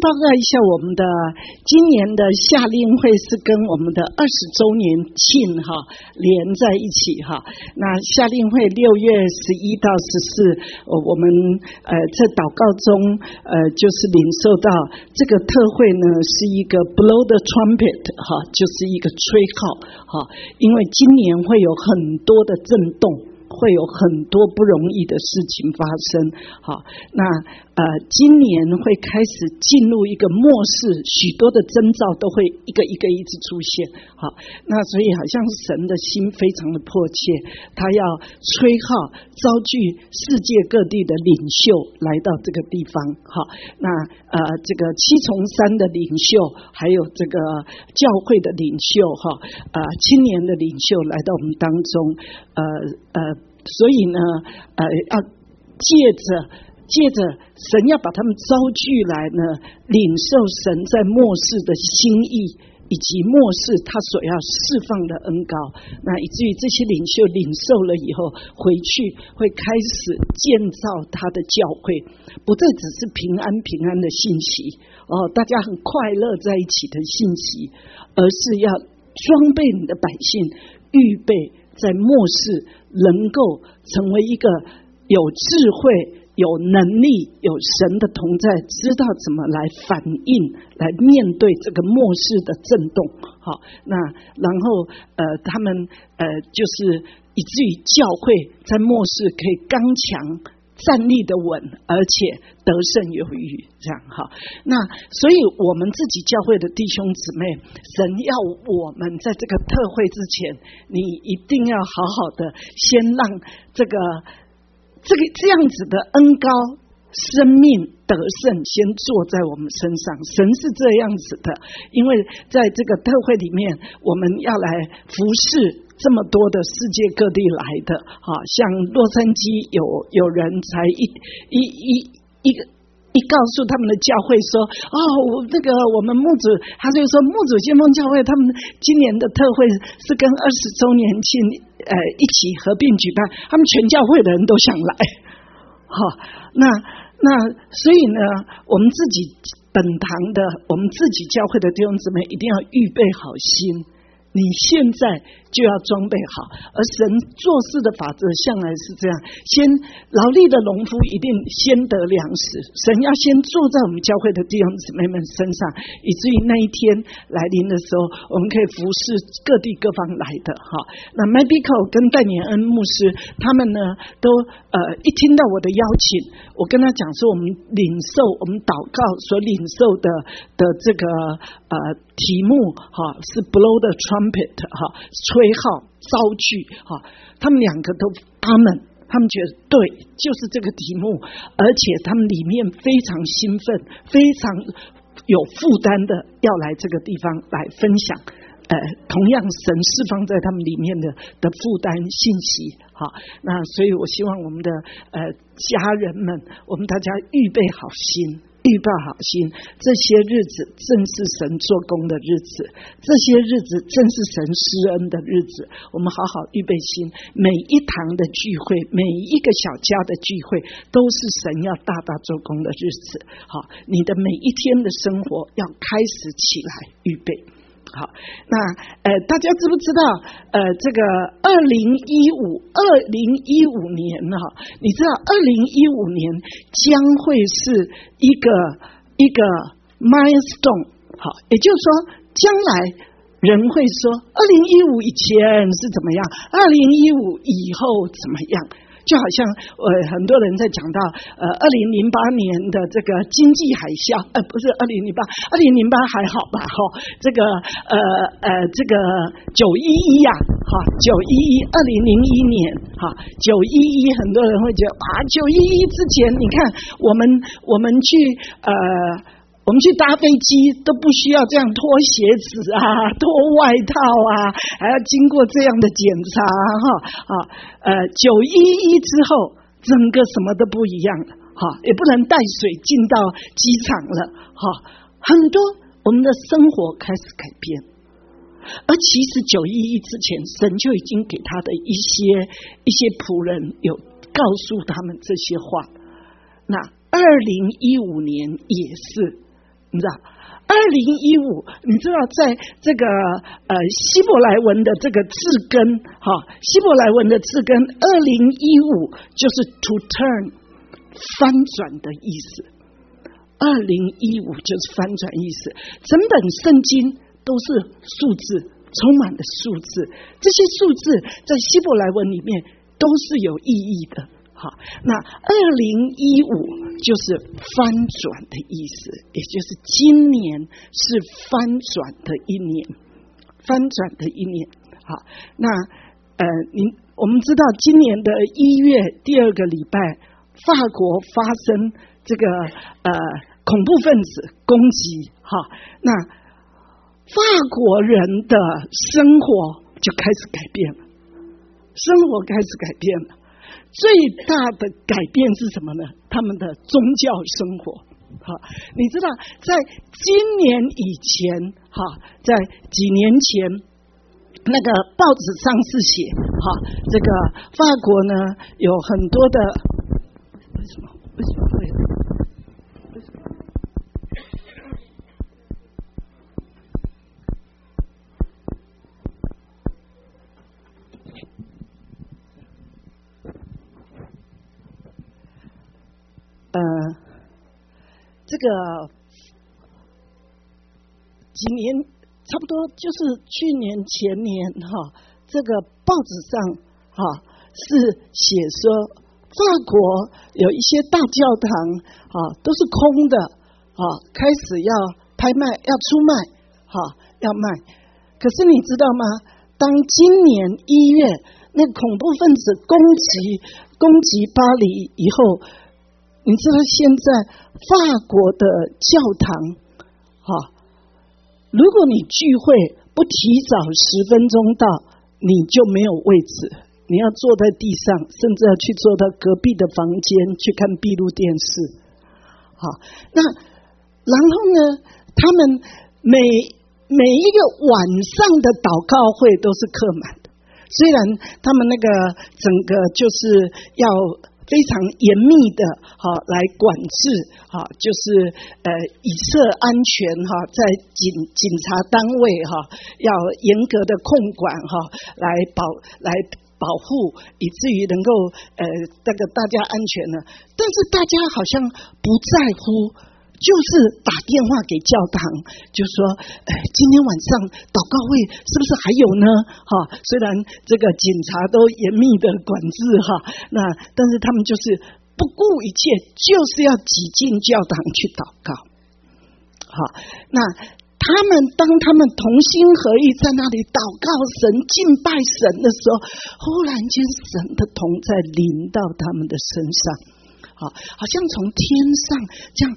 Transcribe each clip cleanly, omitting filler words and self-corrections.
报告一下，我们的今年的夏令会是跟我们的20周年庆连在一起那夏令会6月11到14，我们在祷告中就是领受到这个特会呢是一个 blow the trumpet 就是一个吹号因为今年会有很多的震动，会有很多不容易的事情发生那今年会开始进入一个末世，许多的征兆都会一个一个一直出现那所以好像神的心非常的迫切，他要吹号召聚世界各地的领袖来到这个地方那这个7重山的领袖，还有这个教会的领袖青年的领袖来到我们当中所以呢要借着神要把他们招聚来呢，领受神在末世的心意，以及末世他所要释放的恩膏，那以至于这些领袖领受了以后回去会开始建造他的教会，不再只是平安的信息大家很快乐在一起的信息，而是要装备你的百姓，预备在末世能够成为一个有智慧有能力有神的同在，知道怎么来反应来面对这个末世的震动那然后他们就是以至于教会在末世可以刚强站立的稳，而且得胜有余这样那所以我们自己教会的弟兄姊妹，神要我们在这个特会之前，你一定要好好的先让这样子的恩膏生命得胜先坐在我们身上，神是这样子的，因为在这个特会里面，我们要来服侍这么多的世界各地来的像洛杉矶有人才一告诉他们的教会说我们牧主，他就说牧主先锋教会他们今年的特会是跟20周年庆一起合并举办，他们全教会的人都想来那所以呢，我们自己本堂的我们自己教会的弟兄姊妹一定要预备好心，你现在就要装备好，而神做事的法则向来是这样，先劳力的农夫一定先得粮食，神要先坐在我们教会的弟兄姊妹们身上，以至于那一天来临的时候，我们可以服侍各地各方来的那 Mabico 跟戴年恩牧师他们呢都一听到我的邀请，我跟他讲说我们领受我们祷告所领受的这个题目是 blow the trumpet 吹号召聚他们两个都他们觉得对，就是这个题目，而且他们里面非常兴奋，非常有负担的要来这个地方来分享同样神释放在他们里面的负担信息那所以我希望我们的家人们，我们大家预备好心，这些日子正是神做工的日子，这些日子正是神施恩的日子，我们好好预备心，每一堂的聚会，每一个小家的聚会都是神要大大做工的日子你的每一天的生活要开始起来预备那大家知不知道这个2015年你知道2015年将会是一个 milestone 也就是说将来人会说2015以前是怎么样，2015以后怎么样，就好像很多人在讲到2008年的这个经济海啸不是2008还好吧这个9112001年911很多人会觉得911之前你看我们去搭飞机都不需要这样脱鞋子脱外套还要经过这样的检查911之后整个什么都不一样了也不能带水进到机场了很多我们的生活开始改变，而其实911之前神就已经给他的一些仆人有告诉他们这些话，那2015年也是， 你知道？2015，你知道在这个希伯来文的这个字根，希伯来文的字根2015就是 to turn 翻转的意思。2015就是翻转意思，整本圣经都是数字，充满了数字，这些数字在希伯来文里面都是有意义的。好，那2015就是翻转的意思，也就是今年是翻转的一年，翻转的一年。好，那我们知道今年的1月第2个礼拜，法国发生这个恐怖分子攻击。好，那法国人的生活就开始改变了，生活开始改变了。最大的改变是什么呢？他们的宗教生活。好，你知道在今年以前，在几年前，那个报纸上是写，这个法国呢有很多的，为什么会？这个几年差不多就是去年前年这个报纸上是写说法国有一些大教堂都是空的开始要拍卖要出卖要卖。可是你知道吗？当今年1月那恐怖分子攻击巴黎以后，你知道现在法国的教堂如果你聚会不提早10分钟到，你就没有位置，你要坐在地上，甚至要去坐到隔壁的房间去看闭路电视。好，那然后呢，他们每一个晚上的祷告会都是客满的，虽然他们那个整个就是要非常严密的来管制就是以色安全在警察单位要严格的控管来保护，以至于能够这个大家安全呢。但是大家好像不在乎，就是打电话给教堂，就说今天晚上祷告会是不是还有呢？虽然这个警察都严密的管制那但是他们就是不顾一切，就是要挤进教堂去祷告。好，那当他们同心合意在那里祷告神、敬拜神的时候，忽然间神的同在临到他们的身上。好像从天上这样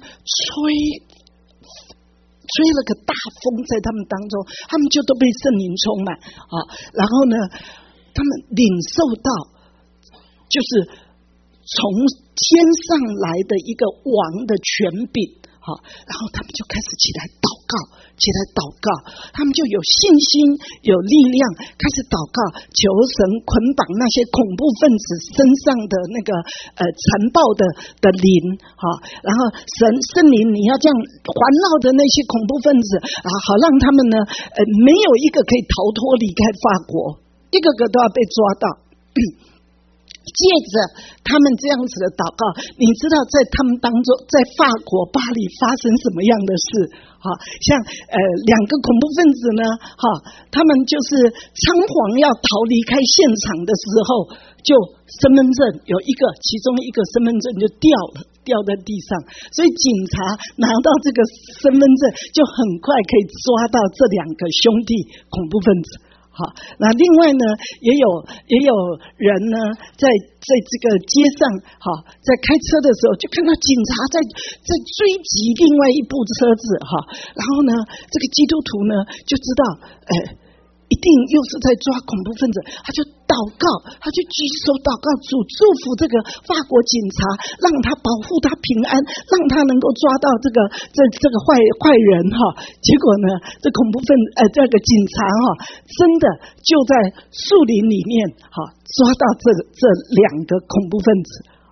吹了个大风在他们当中，他们就都被圣灵充满然后呢，他们领受到就是从天上来的一个王的权柄，然后他们就开始起来祷告，他们就有信心有力量开始祷告，求神捆绑那些恐怖分子身上的那个残暴的灵然后圣灵你要这样环绕着那些恐怖分子好让他们呢没有一个可以逃脱离开法国，一个个都要被抓到。借着他们这样子的祷告，你知道在他们当中，在法国巴黎发生什么样的事？像2个恐怖分子呢，他们就是仓皇要逃离开现场的时候，就身份证有其中一个身份证就掉在地上，所以警察拿到这个身份证，就很快可以抓到这2个兄弟恐怖分子。那另外呢，也有人呢，在这个街上，在开车的时候，就看到警察在追击另外一部车子，然后呢，这个基督徒呢就知道，一定又是在抓恐怖分子，他就祷告，他就举手祷告主祝福这个法国警察，让他保护他平安，让他能够抓到这个坏人结果呢，这恐怖分这个警察真的就在树林里面抓到这2个恐怖分子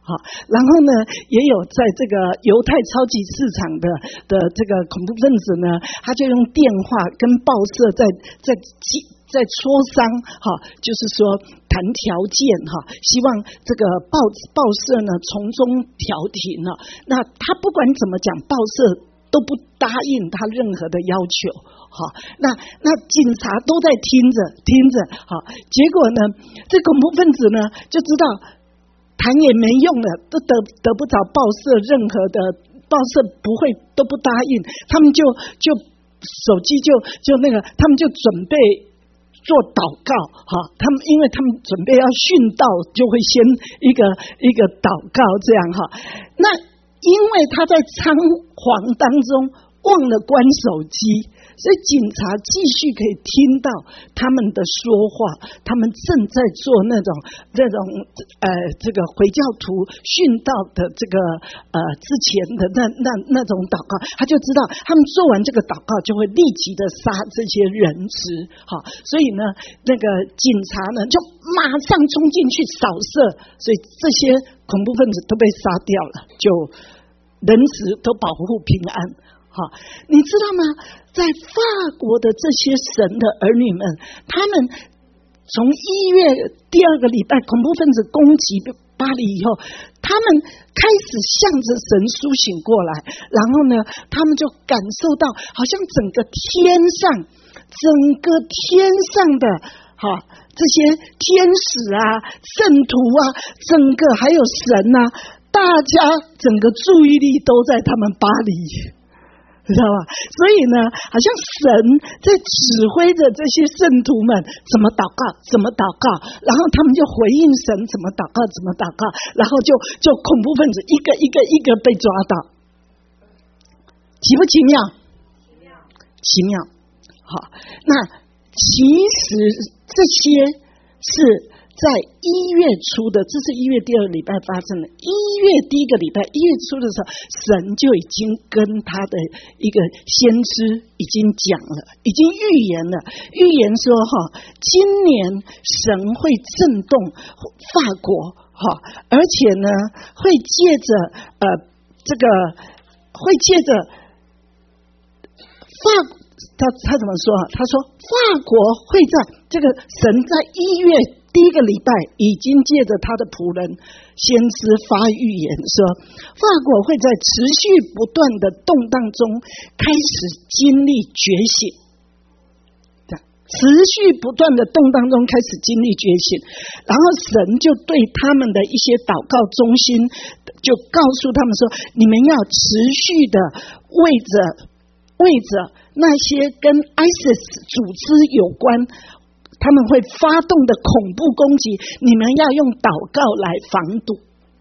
然后呢，也有在这个犹太超级市场的这个恐怖分子呢，他就用电话跟报社在磋商，就是说谈条件，希望这个报社呢从中调停了。那他不管怎么讲，报社都不答应他任何的要求。那警察都在听着，结果呢，这恐怖分子呢就知道谈也没用了，都得不着报社任何的，报社都不答应，他们就手机就那个，他们就准备做祷告，因为他们准备要殉道，就会先一个祷告这样。那因为他在仓皇当中忘了关手机，所以警察继续可以听到他们的说话，他们正在做那种这个回教徒殉道的这个之前的那种祷告，他就知道他们做完这个祷告就会立即的杀这些人质。所以呢，那个警察呢就马上冲进去扫射，所以这些恐怖分子都被杀掉了，就人质都保护平安。你知道吗？在法国的这些神的儿女们，他们从1月第2个礼拜恐怖分子攻击巴黎以后，他们开始向着神苏醒过来，然后呢，他们就感受到好像整个天上的这些天使啊、圣徒啊，整个还有神啊，大家整个注意力都在他们巴黎。知道吧？所以呢，好像神在指挥着这些圣徒们怎么祷告，然后他们就回应神怎么祷告，然后就恐怖分子一个被抓到，奇不奇妙？奇妙。那其实这些是在1月初的，这是1月第2个礼拜发生的。1月第1个礼拜，1月初的时候，神就已经跟他的一个先知已经讲了，已经预言了，预言说今年神会震动法国，而且呢会借着他怎么说？他说法国会在这个神在1月第1个礼拜已经借着他的仆人先知发预言说，法国会在持续不断的动荡中开始经历觉醒，持续不断的动荡中开始经历觉醒，然后神就对他们的一些祷告中心就告诉他们说，你们要持续的为着那些跟 ISIS 组织有关，他们会发动的恐怖攻击，你们要用祷告来防堵。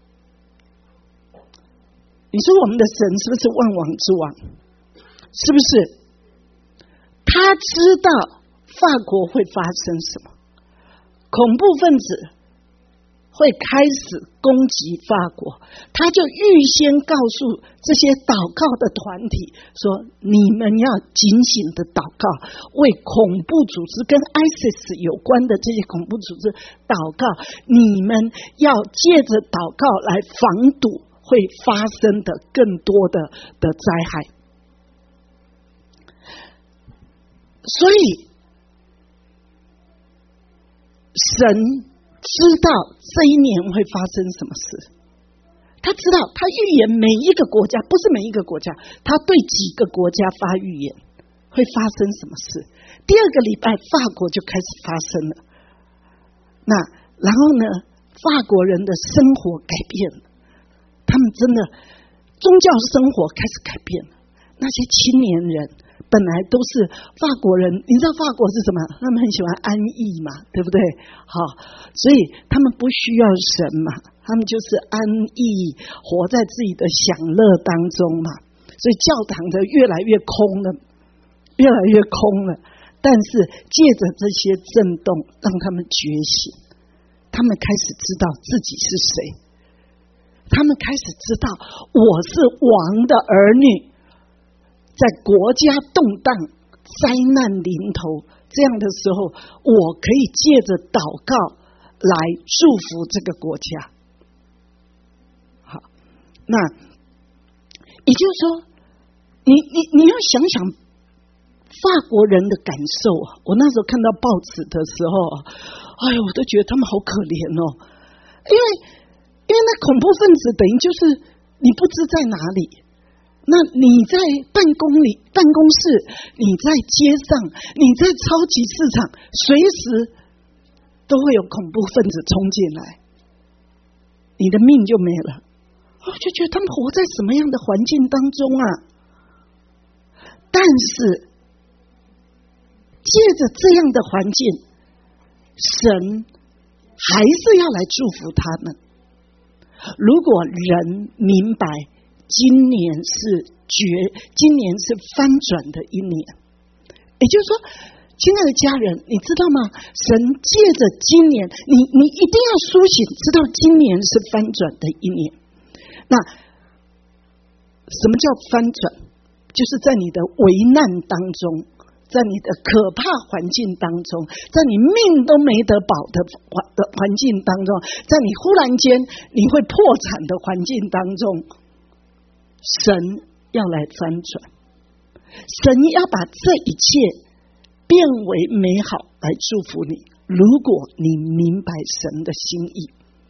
你说我们的神是不是万王之王？是不是？他知道法国会发生什么，恐怖分子会开始攻击法国，他就预先告诉这些祷告的团体说，你们要警醒的祷告，为恐怖组织跟 ISIS 有关的这些恐怖组织祷告，你们要借着祷告来防堵会发生的更多的灾害。所以神知道这一年会发生什么事，他知道，他预言每一个国家，不是每一个国家，他对几个国家发预言会发生什么事。第2个礼拜法国就开始发生了，然后呢，法国人的生活改变了，他们真的宗教生活开始改变了。那些青年人本来都是法国人，你知道法国是什么？他们很喜欢安逸嘛，对不对？所以他们不需要神嘛，他们就是安逸，活在自己的享乐当中嘛。所以教堂的越来越空了，但是借着这些震动，让他们觉醒，他们开始知道自己是谁，他们开始知道我是王的儿女。在国家动荡、灾难临头这样的时候，我可以借着祷告来祝福这个国家。 那也就是说，你要想想法国人的感受啊！我那时候看到报纸的时候，哎呦，我都觉得他们好可怜哦，因为那恐怖分子等于就是你不知在哪里，那你在办公室，你在街上，你在超级市场，随时都会有恐怖分子冲进来，你的命就没了。我就觉得他们活在什么样的环境当中啊？但是借着这样的环境，神还是要来祝福他们。如果人明白今年是翻转的一年，也就是说，亲爱的家人，你知道吗？神借着今年，你一定要苏醒，知道今年是翻转的一年。那什么叫翻转？就是在你的危难当中，在你的可怕环境当中，在你命都没得保的环境当中，在你忽然间你会破产的环境当中，神要来翻转，神要把这一切变为美好来祝福你。如果你明白神的心意，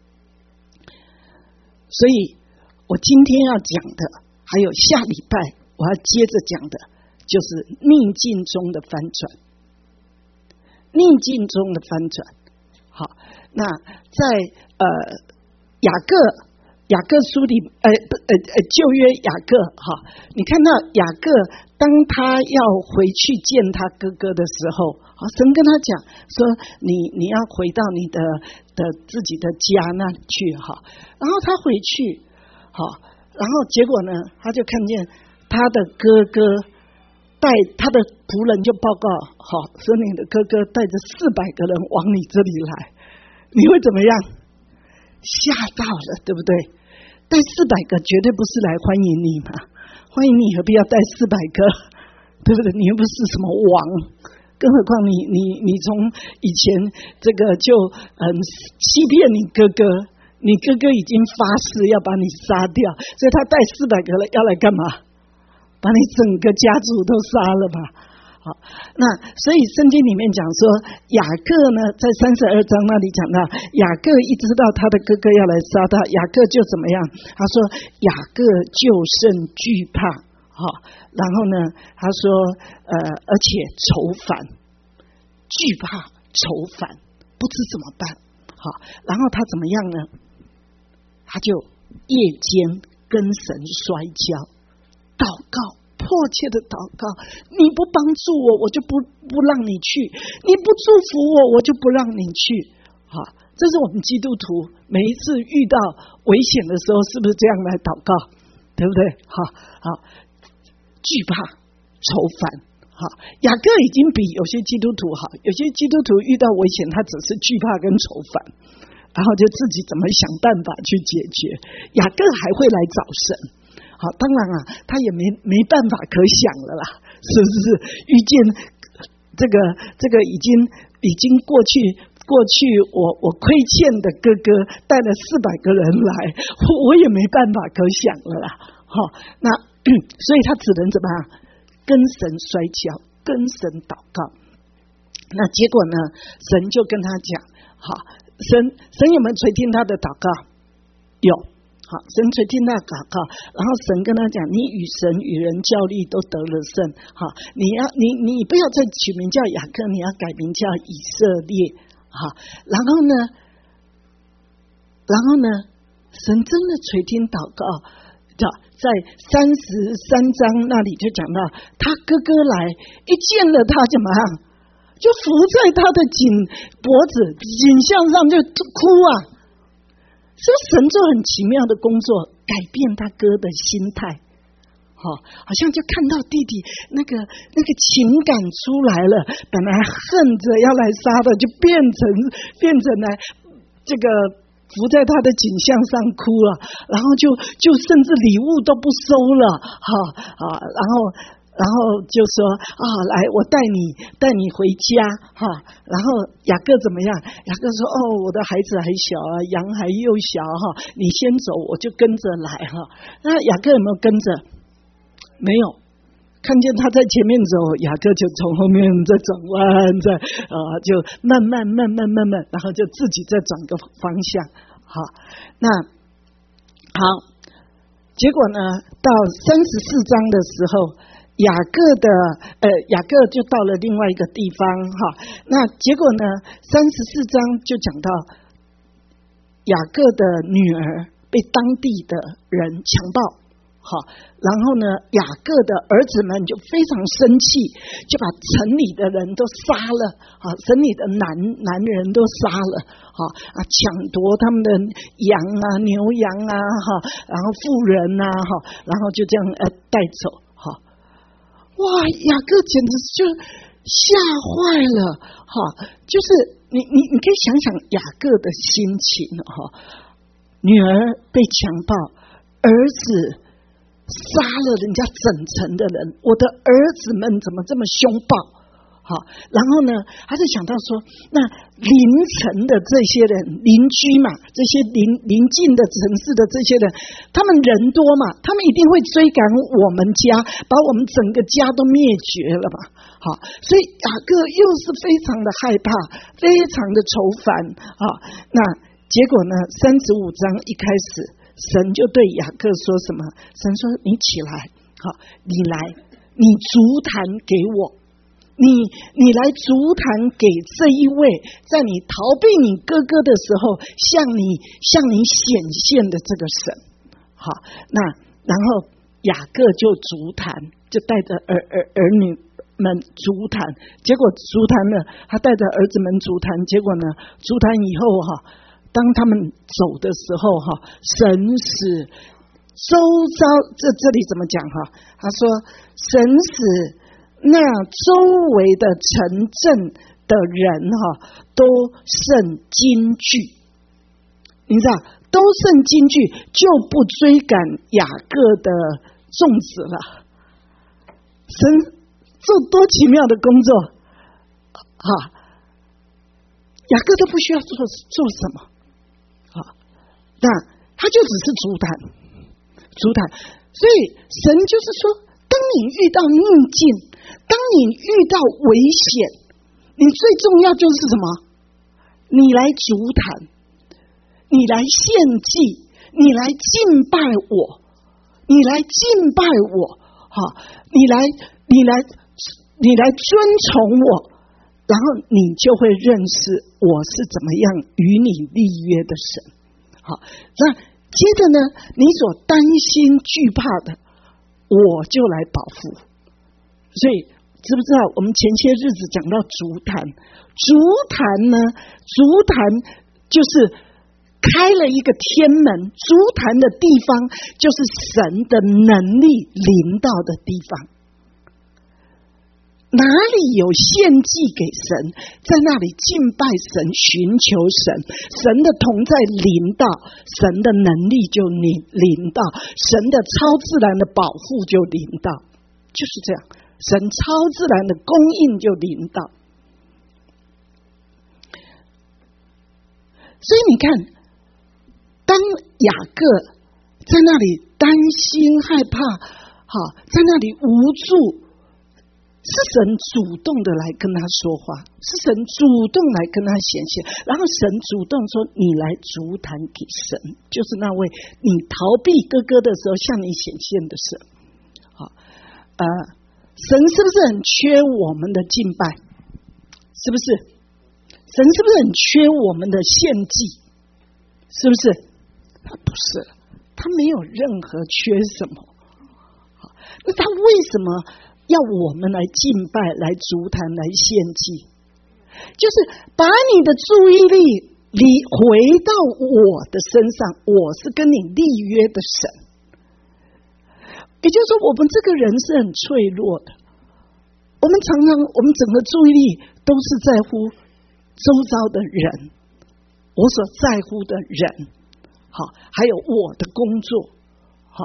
所以我今天要讲的，还有下礼拜我要接着讲的，就是逆境中的翻转。逆境中的翻转。好，那在雅各书里，旧约雅各，哈，你看到雅各当他要回去见他哥哥的时候，神跟他讲说，你要回到你的自己的家那里去，哈，然后他回去。好，然后结果呢，他就看见他的哥哥带他的仆人就报告，好，说你的哥哥带着400个人往你这里来，你会怎么样？吓到了，对不对？带400个绝对不是来欢迎你嘛，欢迎你何必要带400个，对不对？你又不是什么王，更何况你从以前这个就欺骗你哥哥。你哥哥已经发誓要把你杀掉，所以他带400个人要来干嘛？把你整个家族都杀了吧？好，那所以圣经里面讲说，雅各呢，在32章那里讲到，雅各一知道他的哥哥要来杀他，雅各就怎么样？他说雅各就甚惧怕，好，然后呢，他说而且愁烦，惧怕愁烦，不知怎么办。好，然后他怎么样呢？他就夜间跟神摔跤，祷告，迫切的祷告，你不帮助我，我就不让你去；你不祝福我，我就不让你去。好，这是我们基督徒每一次遇到危险的时候，是不是这样来祷告？对不对？好，惧怕、愁烦。好，雅各已经比有些基督徒好，有些基督徒遇到危险，他只是惧怕跟愁烦，然后就自己怎么想办法去解决。雅各还会来找神，好，当然啊，他也没办法可想了啦，是不是？遇见这个已经过去，我亏欠的哥哥带了400个人来，我也没办法可想了啦。好，那所以他只能怎么样？跟神摔跤，跟神祷告。那结果呢？神就跟他讲，好，神有没有垂听他的祷告？有，好，神垂听他的祷告，然后神跟他讲，你与神与人较力都得了胜，好，你不要再取名叫雅各，你要改名叫以色列，好，然后呢，神真的垂听祷告。在33章那里就讲到，他哥哥来一见了他怎么样，就伏在他的脖子颈项上就哭啊。所以神做很奇妙的工作，改变他哥的心态，好像就看到弟弟那个情感出来了，本来恨着要来杀的，就变成来这个伏在他的颈项上哭了，然后就甚至礼物都不收了，然后然后就说来，我带你回家哈。然后雅各怎么样？雅各说我的孩子还小啊，羊还幼小哈，你先走，我就跟着来哈。那雅各有没有跟着？没有。看见他在前面走，雅各就从后面再转弯，就慢慢，然后就自己再转个方向。好，那好，结果呢，到34章的时候，雅各就到了另外一个地方哈。那结果呢，34章就讲到雅各的女儿被当地的人强暴。好，然后呢，雅各的儿子们就非常生气，就把城里的人都杀了，城里的男人都杀了，抢夺他们的羊啊、牛羊啊，然后妇人啊，然后就这样带走，哇，雅各简直就吓坏了，就是你可以想想雅各的心情，女儿被强暴，儿子杀了人家整城的人，我的儿子们怎么这么凶暴？好，然后呢，他就想到说，那邻城的这些人，邻居嘛，这些邻近的城市的这些人，他们人多嘛，他们一定会追赶我们家，把我们整个家都灭绝了嘛。好，所以雅各又是非常的害怕，非常的愁烦啊。那结果呢，35章一开始。神就对雅各说什么？神说：“你起来，好，你来，你足坛给我，你来足坛给这一位，在你逃避你哥哥的时候，向你显现的这个神。”好，那然后雅各就足坛，就带着儿女们足坛，结果足坛呢，他带着儿子们足坛，结果呢，足坛以后当他们走的时候神使周遭这里怎么讲他说神使那周围的城镇的人都甚惊惧，你知道都甚惊惧，就不追赶雅各的众子了。神做多奇妙的工作雅各都不需要做什么。那他就只是足坛，所以神就是说，当你遇到逆境，当你遇到危险，你最重要就是什么？你来足坛，你来献祭，你来敬拜我，你来敬拜我，你来遵从我，然后你就会认识我是怎么样与你立约的神。好，那接着呢，你所担心惧怕的，我就来保护。所以知不知道我们前些日子讲到足坛呢，足坛就是开了一个天门，足坛的地方就是神的能力临到的地方。哪里有献祭给神，在那里敬拜神，寻求神，神的同在临到，神的能力就临到，神的超自然的保护就临到，就是这样，神超自然的供应就临到。所以你看，当雅各在那里担心害怕，在那里无助，是神主动的来跟他说话，是神主动来跟他显现，然后神主动说你来足坛给神，就是那位你逃避哥哥的时候向你显现的神。神是不是很缺我们的敬拜？是不是？神是不是很缺我们的献祭？是不是？他不是，他没有任何缺什么。那他为什么要我们来敬拜，来足坛，来献祭？就是把你的注意力回到我的身上，我是跟你立约的神。也就是说，我们这个人是很脆弱的，我们整个注意力都是在乎周遭的人，我所在乎的人，好，还有我的工作，好，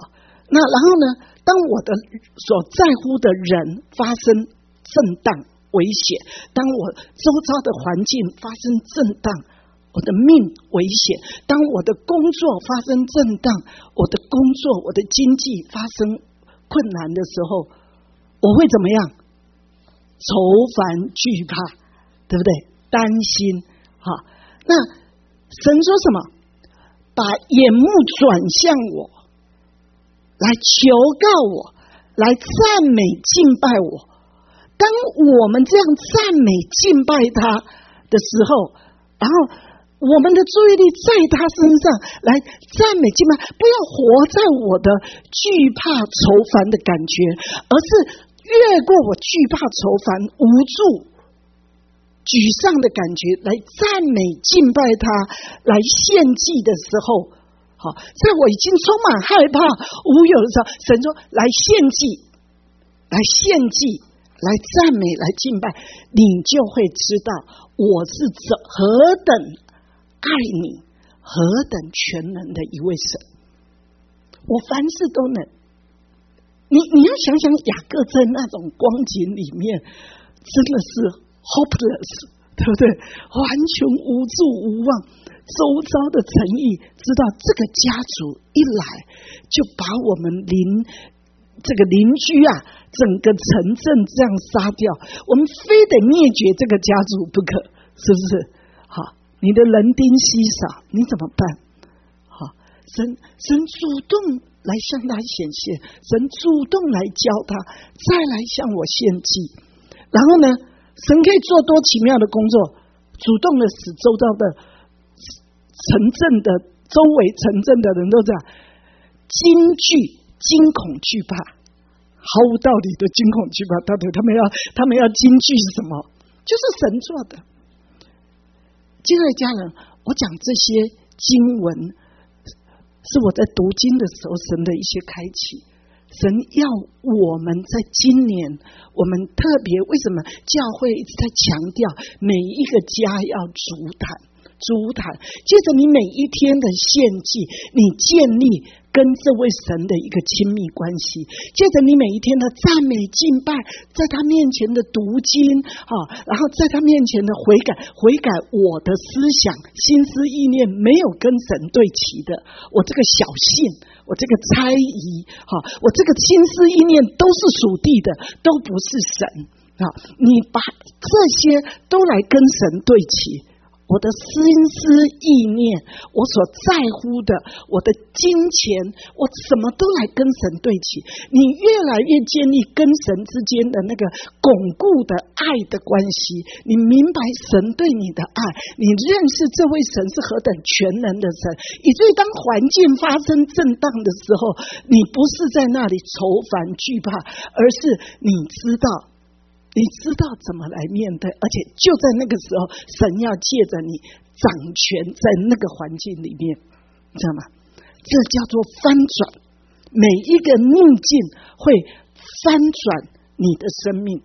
那然后呢，当我的所在乎的人发生震荡危险，当我周遭的环境发生震荡，我的命危险，当我的工作发生震荡，我的工作我的经济发生困难的时候，我会怎么样？愁烦惧怕，对不对？担心。好，那神说什么？把眼目转向我，来求告我，来赞美敬拜我。当我们这样赞美敬拜他的时候，然后我们的注意力在他身上来赞美敬拜，不要活在我的惧怕愁烦的感觉，而是越过我惧怕愁烦无助沮丧的感觉，来赞美敬拜他，来献祭的时候，好，在我已经充满害怕无有的时候，神说来献祭，来献祭，来赞美，来敬拜，你就会知道我是何等爱你，何等全能的一位神，我凡事都能。你要想想雅各在那种光景里面，真的是hopeless， 对不对？完全无助无望，周遭的诚意知道这个家族一来就把我们这个邻居啊，整个城镇这样杀掉，我们非得灭绝这个家族不可，是不是？好，你的人丁稀少，你怎么办？好，神主动来向他显现，神主动来教他，再来向我献祭，然后呢？神可以做多奇妙的工作，主动的使周遭的城镇的周围城镇的人都这样惊惧、惊恐、惧怕，毫无道理的惊恐惧怕。到底他们要惊惧什么？就是神做的。亲爱的家人，我讲这些经文是我在读经的时候神的一些开启。神要我们在今年，我们特别为什么教会一直在强调每一个家要足坛，接着你每一天的献祭，你建立跟这位神的一个亲密关系，接着你每一天的赞美敬拜，在他面前的读经，然后在他面前的悔改我的思想心思意念没有跟神对齐的，我这个小信，我这个猜疑，我这个心思意念都是属地的，都不是神，你把这些都来跟神对齐，我的心思意念，我所在乎的，我的金钱，我什么都来跟神对齐。你越来越建立跟神之间的那个巩固的爱的关系，你明白神对你的爱，你认识这位神是何等全能的神，以至于当环境发生震荡的时候，你不是在那里愁烦惧怕，而是你知道怎么来面对，而且就在那个时候，神要借着你掌权在那个环境里面，知道吗？这叫做翻转，每一个逆境会翻转你的生命。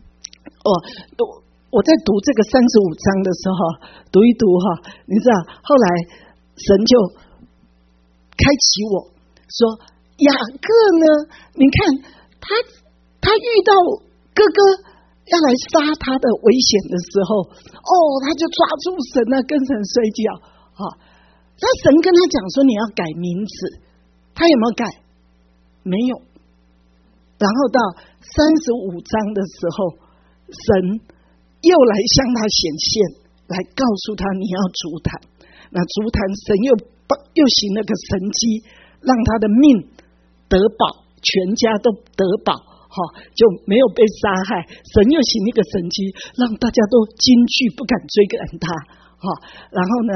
我在读这个35章的时候，读一读你知道，后来神就开启我说，雅各呢，你看他遇到哥哥要来杀他的危险的时候，他就抓住神跟神睡觉。那神跟他讲说你要改名字，他有没有改？没有。然后到35章的时候，神又来向他显现，来告诉他你要足坛。那足坛神又行了个神迹，让他的命得保，全家都得保，就没有被杀害。神又行一个神迹，让大家都惊惧，不敢追赶他。然后呢，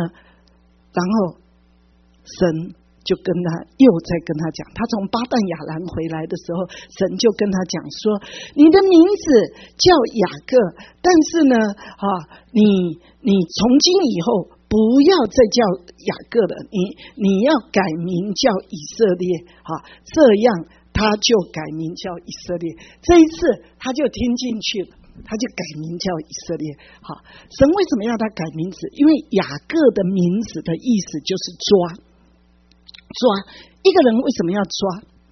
神就又在跟他讲，他从巴旦亚兰回来的时候，神就跟他讲说，你的名字叫雅各，但是呢，你从今以后不要再叫雅各了，你要改名叫以色列。这样他就改名叫以色列。这一次他就听进去了，他就改名叫以色列。神为什么要他改名字？因为雅各的名字的意思就是抓一个人。为什么要抓？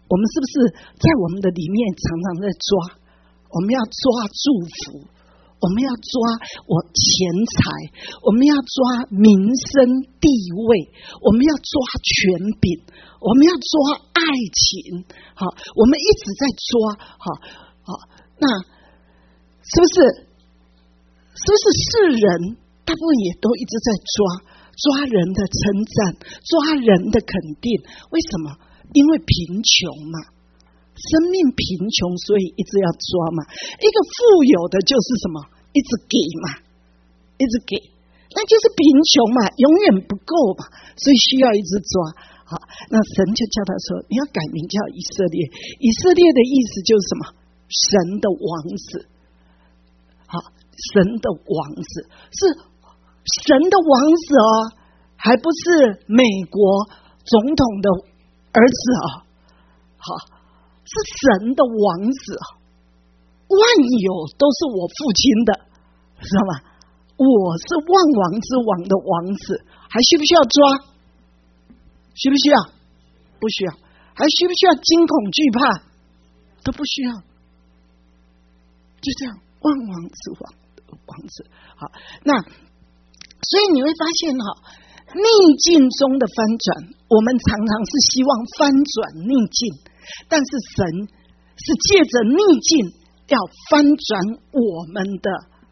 我们是不是在我们的里面常常在抓？我们要抓祝福，我们要抓我钱财，我们要抓民生地位，我们要抓权柄，我们要抓爱情。好，我们一直在抓。好，那是不是世人大部分也都一直在抓人的称赞，抓人的肯定？为什么？因为贫穷嘛，生命贫穷，所以一直要抓嘛。一个富有的就是什么？一直给嘛，一直给，那就是贫穷嘛，永远不够嘛，所以需要一直抓。好，那神就叫他说，你要改名叫以色列。以色列的意思就是什么？神的王子。好，神的王子是神的王子哦，还不是美国总统的儿子哦。好，是神的王子哦，万有都是我父亲的，知道吗？我是万王之王的王子，还需不需要抓？需不需要？不需要。还需不需要惊恐惧怕？都不需要。就这样，万王之王的王子。好，那所以你会发现逆境中的翻转，我们常常是希望翻转逆境，但是神是借着逆境要翻转我们的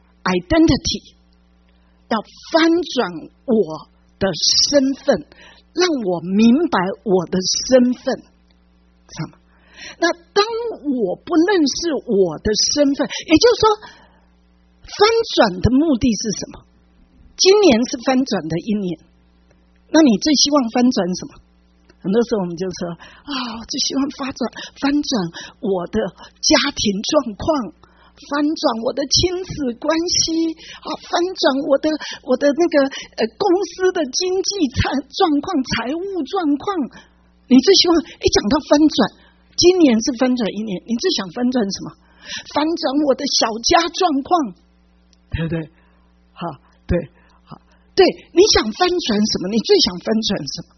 identity， 要翻转我的身份，让我明白我的身份。那当我不认识我的身份，也就是说翻转的目的是什么？今年是翻转的一年，那你最希望翻转什么？很多时候我们就说我最希望翻转我的家庭状况，翻转我的亲子关系，翻转我的那个公司的经济状况、财务状况。你最希望一讲到翻转，今年是翻转一年，你最想翻转什么？翻转我的小家状况，对不对？好，对，好，对，你想翻转什么？你最想翻转什么？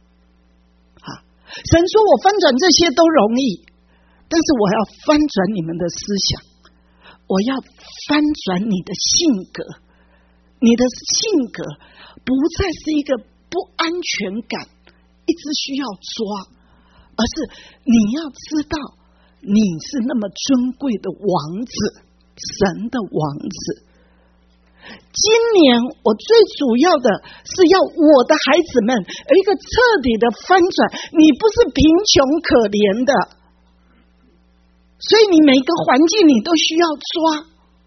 神说我翻转这些都容易，但是我要翻转你们的思想，我要翻转你的性格。你的性格不再是一个不安全感一直需要抓，而是你要知道你是那么尊贵的王子，神的王子。今年我最主要的是要我的孩子们有一个彻底的翻转，你不是贫穷可怜的，所以你每个环境你都需要抓。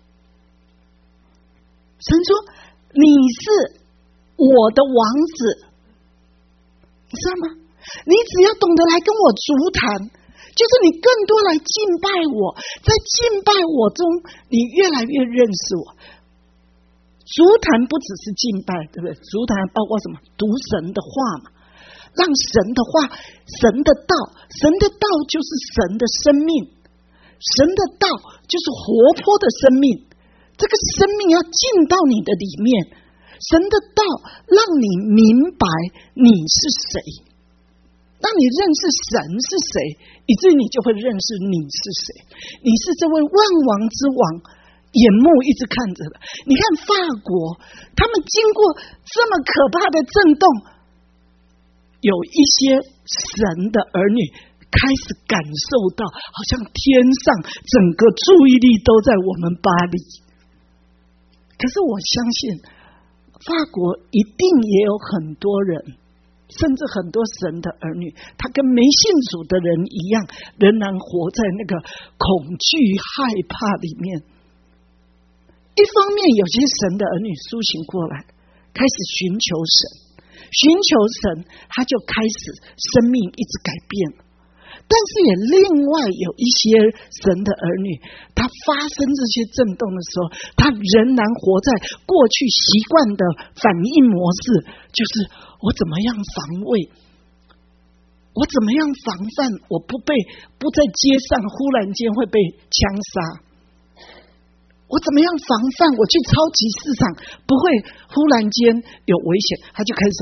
神说你是我的王子，你知道吗？你只要懂得来跟我足谈，就是你更多来敬拜我，在敬拜我中你越来越认识我。足坛不只是敬拜，对不对？足坛包括什么？读神的话嘛，让神的话、神的道，神的道就是神的生命，神的道就是活泼的生命。这个生命要进到你的里面，神的道让你明白你是谁，让你认识神是谁，以至于你就会认识你是谁。你是这位万王之王。眼目一直看着的，你看法国，他们经过这么可怕的震动，有一些神的儿女开始感受到，好像天上整个注意力都在我们巴黎。可是我相信，法国一定也有很多人，甚至很多神的儿女，他跟没信主的人一样，仍然活在那个恐惧、害怕里面。一方面有些神的儿女苏醒过来，开始寻求神，他就开始生命一直改变了。但是也另外有一些神的儿女，他发生这些震动的时候，他仍然活在过去习惯的反应模式，就是我怎么样防卫，我怎么样防范，我不在街上忽然间会被枪杀，我怎么样防范？我去超级市场不会忽然间有危险，他就开始什么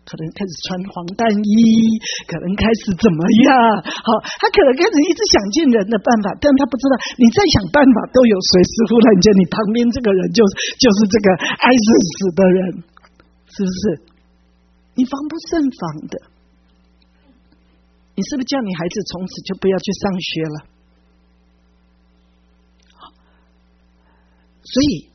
可能开始穿黄缎衣，可能开始怎么样？好，他可能开始一直想尽人的办法，但他不知道你再想办法都有随时忽然间你旁边这个人就是这个爱死的人，是不是？你防不胜防的。你是不是叫你孩子从此就不要去上学了？所以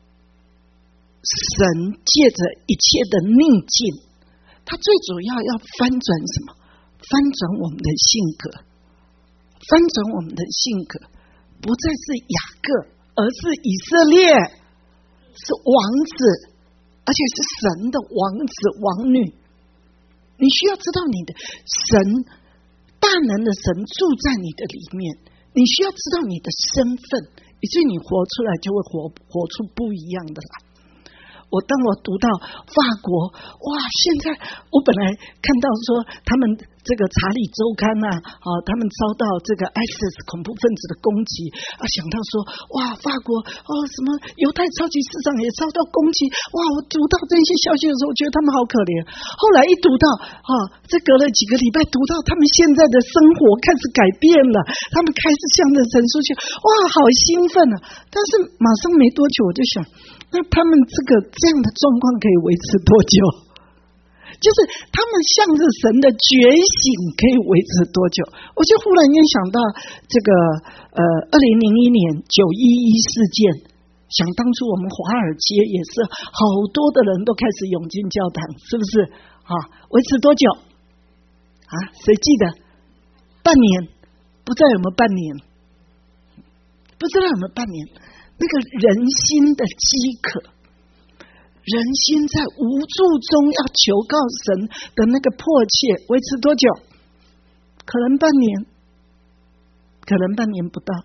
神借着一切的逆境，他最主要翻转什么？翻转我们的性格，翻转我们的性格，不再是雅各，而是以色列，是王子，而且是神的王子王女。你需要知道你的神，大能的神住在你的里面，你需要知道你的身份，以至于你活出来就会活出不一样的来。当我读到法国，哇！现在我本来看到说他们这个查理周刊他们遭到这个 ISIS 恐怖分子的攻击想到说哇，法国什么犹太超级市场也遭到攻击，哇！我读到这些消息的时候，我觉得他们好可怜。后来一读到这隔了几个礼拜，读到他们现在的生活开始改变了，他们开始向着神说去，哇，好兴奋啊！但是马上没多久，我就想，那他们这样的状况可以维持多久？就是他们向着神的觉醒可以维持多久？我就忽然间想到这个2001年911事件，想当初我们华尔街也是好多的人都开始涌进教堂，是不是？维持多久？谁记得？半年？不知道有没有半年？不知道有没有半年？那个人心的饥渴，人心在无助中要求告神的那个迫切，维持多久？可能半年，可能半年不到。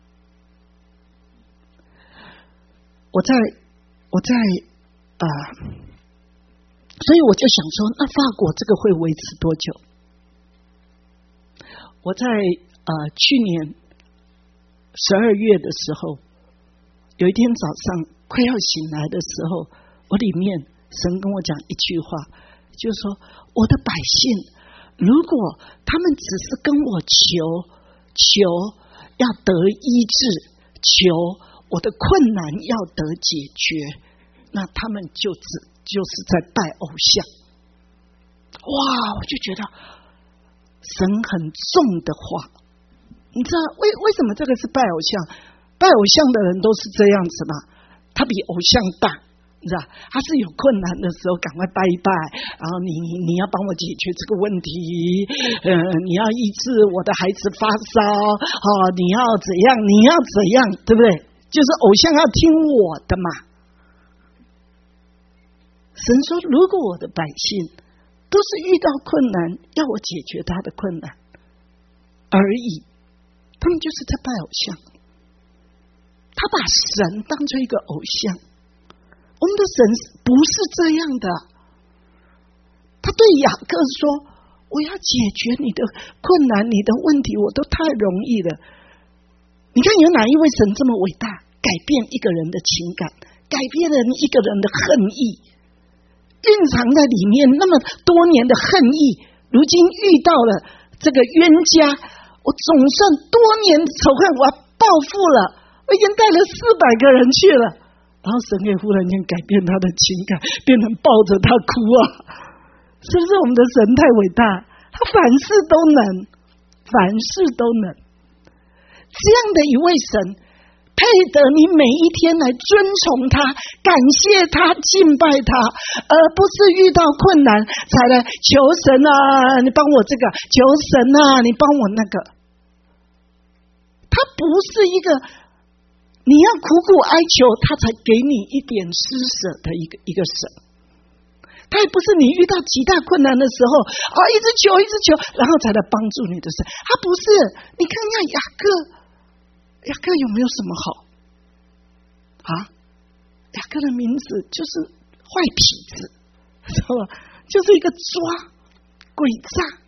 我在所以我就想说，那法国这个会维持多久？我在去年12月的时候，有一天早上快要醒来的时候，我里面神跟我讲一句话，就是说我的百姓，如果他们只是跟我求要得医治，求我的困难要得解决，那他们就是在拜偶像。哇！我就觉得神很重的话，你知道为什么这个是拜偶像？拜偶像的人都是这样子嘛，他比偶像大，你知道，他是有困难的时候赶快拜一拜，然后你要帮我解决这个问题，你要医治我的孩子发烧，你要怎样，你要怎样，对不对？就是偶像要听我的嘛。神说，如果我的百姓都是遇到困难要我解决他的困难而已，他们就是在拜偶像。他把神当作一个偶像，我们的神不是这样的。他对雅各说，我要解决你的困难，你的问题我都太容易了。你看有哪一位神这么伟大，改变一个人的情感，改变了一个人的恨意，蕴藏在里面那么多年的恨意，如今遇到了这个冤家，我总算多年的仇恨我要报复了，我已经带了400个人去了，然后神也忽然间改变他的情感，变成抱着他哭是不是我们的神太伟大？他凡事都能，凡事都能。这样的一位神，配得你每一天来尊崇他，感谢他，敬拜他，而不是遇到困难才来求神你帮我这个，求神你帮我那个。他不是一个你要苦苦哀求他才给你一点施舍的一个神，他也不是你遇到极大困难的时候一直求然后才来帮助你的神，他不是。你看看雅各有没有什么好雅各的名字就是坏痞子，知道吧？就是一个抓诡诈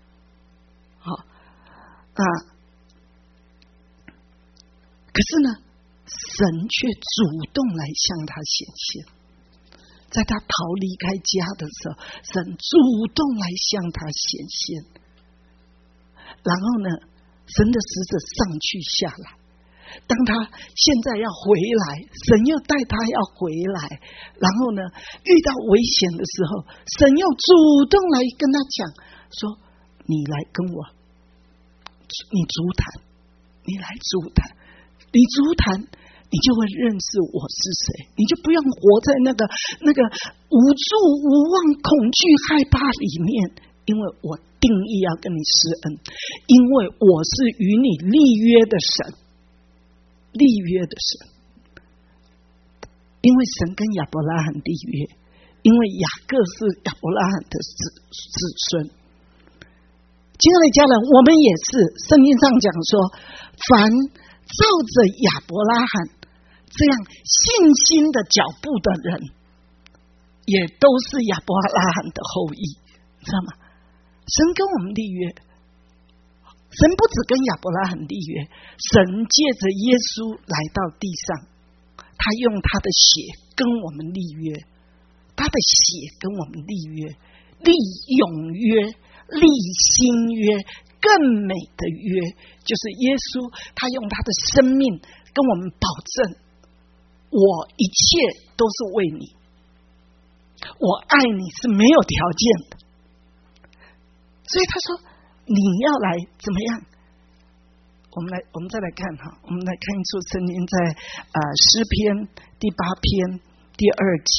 可是呢，神却主动来向他显现。 在他逃离开家的时候，神主动来向他显现。然后呢，神的使者上去下来，当他现在要回来，神又带他要回来，然后呢，遇到危险的时候，神又主动来跟他讲说，你来跟我，你足坛，你来足坛，你足坛，你就会认识我是谁，你就不用活在那个无助无望恐惧害怕里面，因为我定义要跟你施恩，因为我是与你立约的神，立约的神，因为神跟亚伯拉罕立约，因为雅各是亚伯拉罕的子孙。亲爱的家人，我们也是，圣经上讲说，凡照着亚伯拉罕这样信心的脚步的人，也都是亚伯拉罕的后裔，知道吗？神跟我们立约，神不只跟亚伯拉罕立约，神借着耶稣来到地上，他用他的血跟我们立约，他的血跟我们立约，立永约，立新约，更美的约，就是耶稣他用他的生命跟我们保证，我一切都是为你，我爱你是没有条件的。所以他说你要来怎么样？我们再来看哈，我们来看一处圣经，在诗篇第8篇第2节，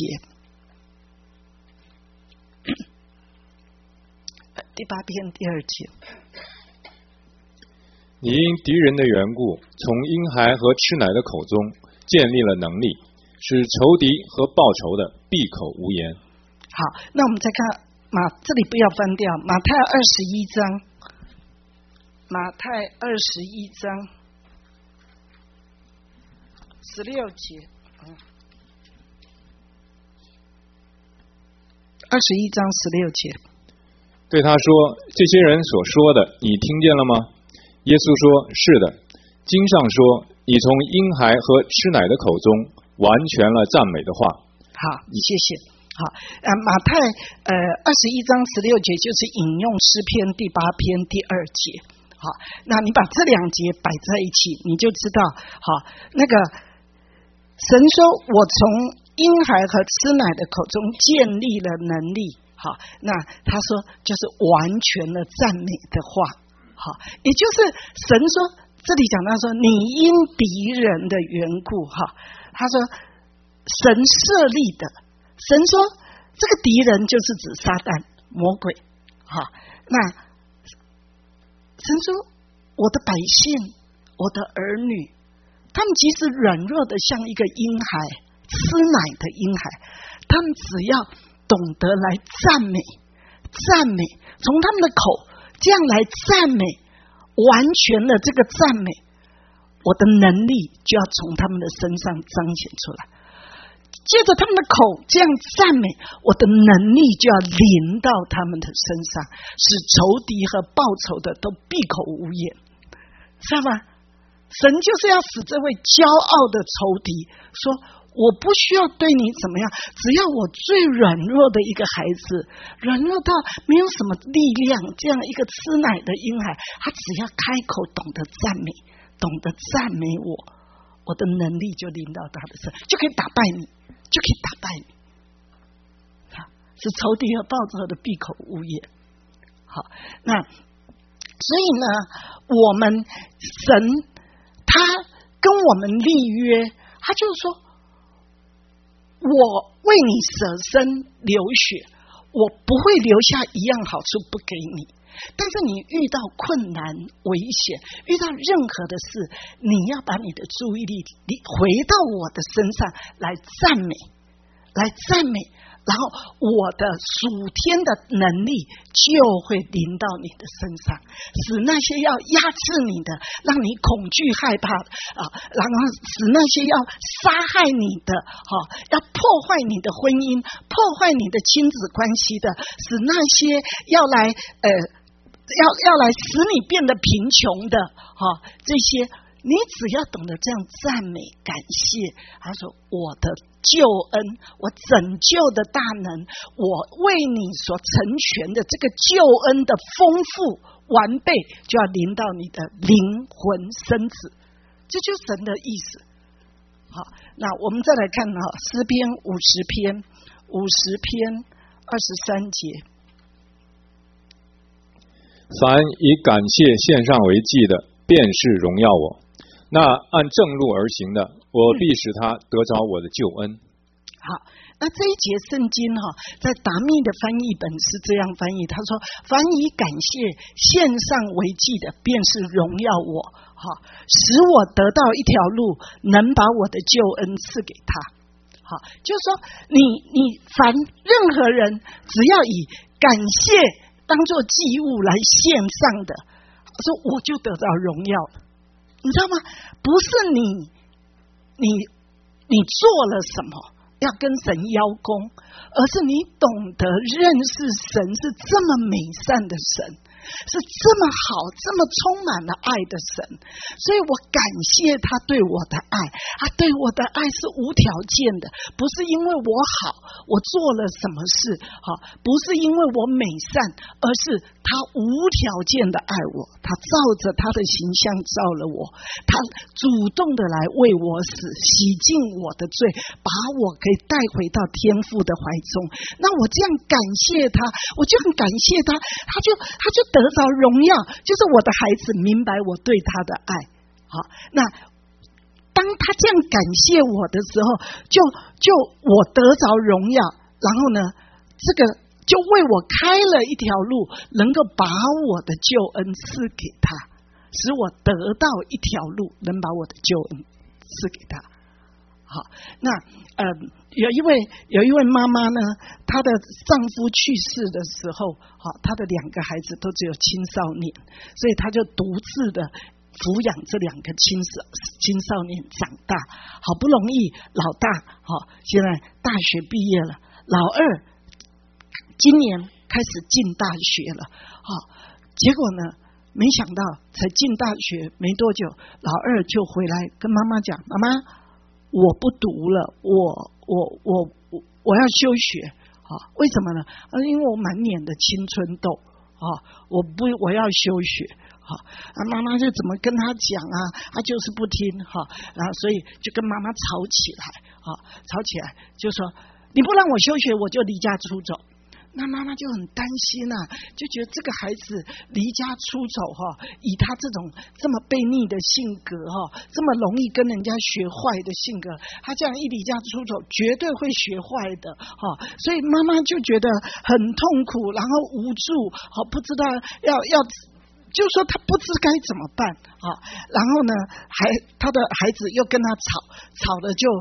第8篇第2节。 你因敌人的缘故，从婴孩和吃奶的口中建立了能力，使仇敌和报仇的闭口无言。 好，那我们再看这里不要翻掉，马太21章，马太21章16节，21章16节， 对他说：“这些人所说的，你听见了吗？”耶稣说：“是的。经上说，你从婴孩和吃奶的口中完全了赞美的话。” 好，谢谢。好，马太21章16节就是引用诗篇第8篇第2节。好，那你把这2节摆在一起，你就知道，好，那个神说我从婴孩和吃奶的口中建立了能力。好，那他说就是完全了赞美的话。好，也就是神说，这里讲到说你因敌人的缘故，哈，他说神设立的。神说这个敌人就是指撒旦魔鬼，好，那神说我的百姓，我的儿女，他们即使软弱的像一个婴孩，吃奶的婴孩，他们只要懂得来赞美，从他们的口这样来赞美，完全的这个赞美，我的能力就要从他们的身上彰显出来。借着他们的口这样赞美，我的能力就要临到他们的身上，使仇敌和报仇的都闭口无言，知道吗？神就是要使这位骄傲的仇敌说，我不需要对你怎么样，只要我最软弱的一个孩子，软弱到没有什么力量，这样一个吃奶的婴孩，他只要开口懂得赞美，懂得赞美我的能力就临到他的身，就可以打败你，就可以打败你，是仇敌和报仇的闭口无言。好，那所以呢，我们神他跟我们立约，他就是说，我为你舍身流血，我不会留下一样好处不给你。但是你遇到困难危险，遇到任何的事，你要把你的注意力回到我的身上来赞美，然后我的属天的能力就会临到你的身上，使那些要压制你的，让你恐惧害怕然后使那些要杀害你的要破坏你的婚姻，破坏你的亲子关系的，使那些要来使你变得贫穷的这些， 你只要懂得这样赞美感谢，他说我的救恩，我拯救的大能，我为你所成全的这个救恩的丰富完备，就要临到你的灵魂身子，这就是神的意思。好，那我们再来看诗篇50篇23节， 凡以感谢献上为祭的，便是荣耀我；那按正路而行的，我必使他得着我的救恩。 好，那这一节圣经在达密的翻译本是这样翻译，他说：凡以感谢献上为祭的，便是荣耀我，使我得到一条路，能把我的救恩赐给他。好，就是说你凡任何人只要以感谢当作祭物来献上的，说我就得到荣耀了，你知道吗？不是你做了什么要跟神邀功，而是你懂得认识神是这么美善的神，是这么好这么充满了爱的神，所以我感谢他对我的爱，他对我的爱是无条件的，不是因为我好我做了什么事，不是因为我美善，而是他无条件的爱我，他照着他的形象造了我，他主动的来为我死，洗净我的罪，把我可以带回到天父的怀中。那我这样感谢他，我就很感谢他，他就得着荣耀，就是我的孩子明白我对他的爱。好，那当他这样感谢我的时候，就我得着荣耀，然后呢，这个就为我开了一条路，能够把我的救恩赐给他，使我得到一条路，能把我的救恩赐给他。好，那有一位妈妈呢，她的丈夫去世的时候，她的2个孩子都只有青少年，所以她就独自的抚养这2个青少年长大，好不容易老大现在大学毕业了，老二今年开始进大学了，结果呢，没想到才进大学没多久，老二就回来跟妈妈讲：妈妈，我不读了，我要休学。为什么呢？因为我满脸的青春痘，我要休学。妈妈就怎么跟他讲啊，他就是不听，然后所以就跟妈妈吵起来，就说你不让我休学，我就离家出走。那妈妈就很担心就觉得这个孩子离家出走以他这种这么悖逆的性格这么容易跟人家学坏的性格，他这样一离家出走，绝对会学坏的所以妈妈就觉得很痛苦，然后无助不知道要。就说他不知该怎么办然后呢，他的孩子又跟他吵了就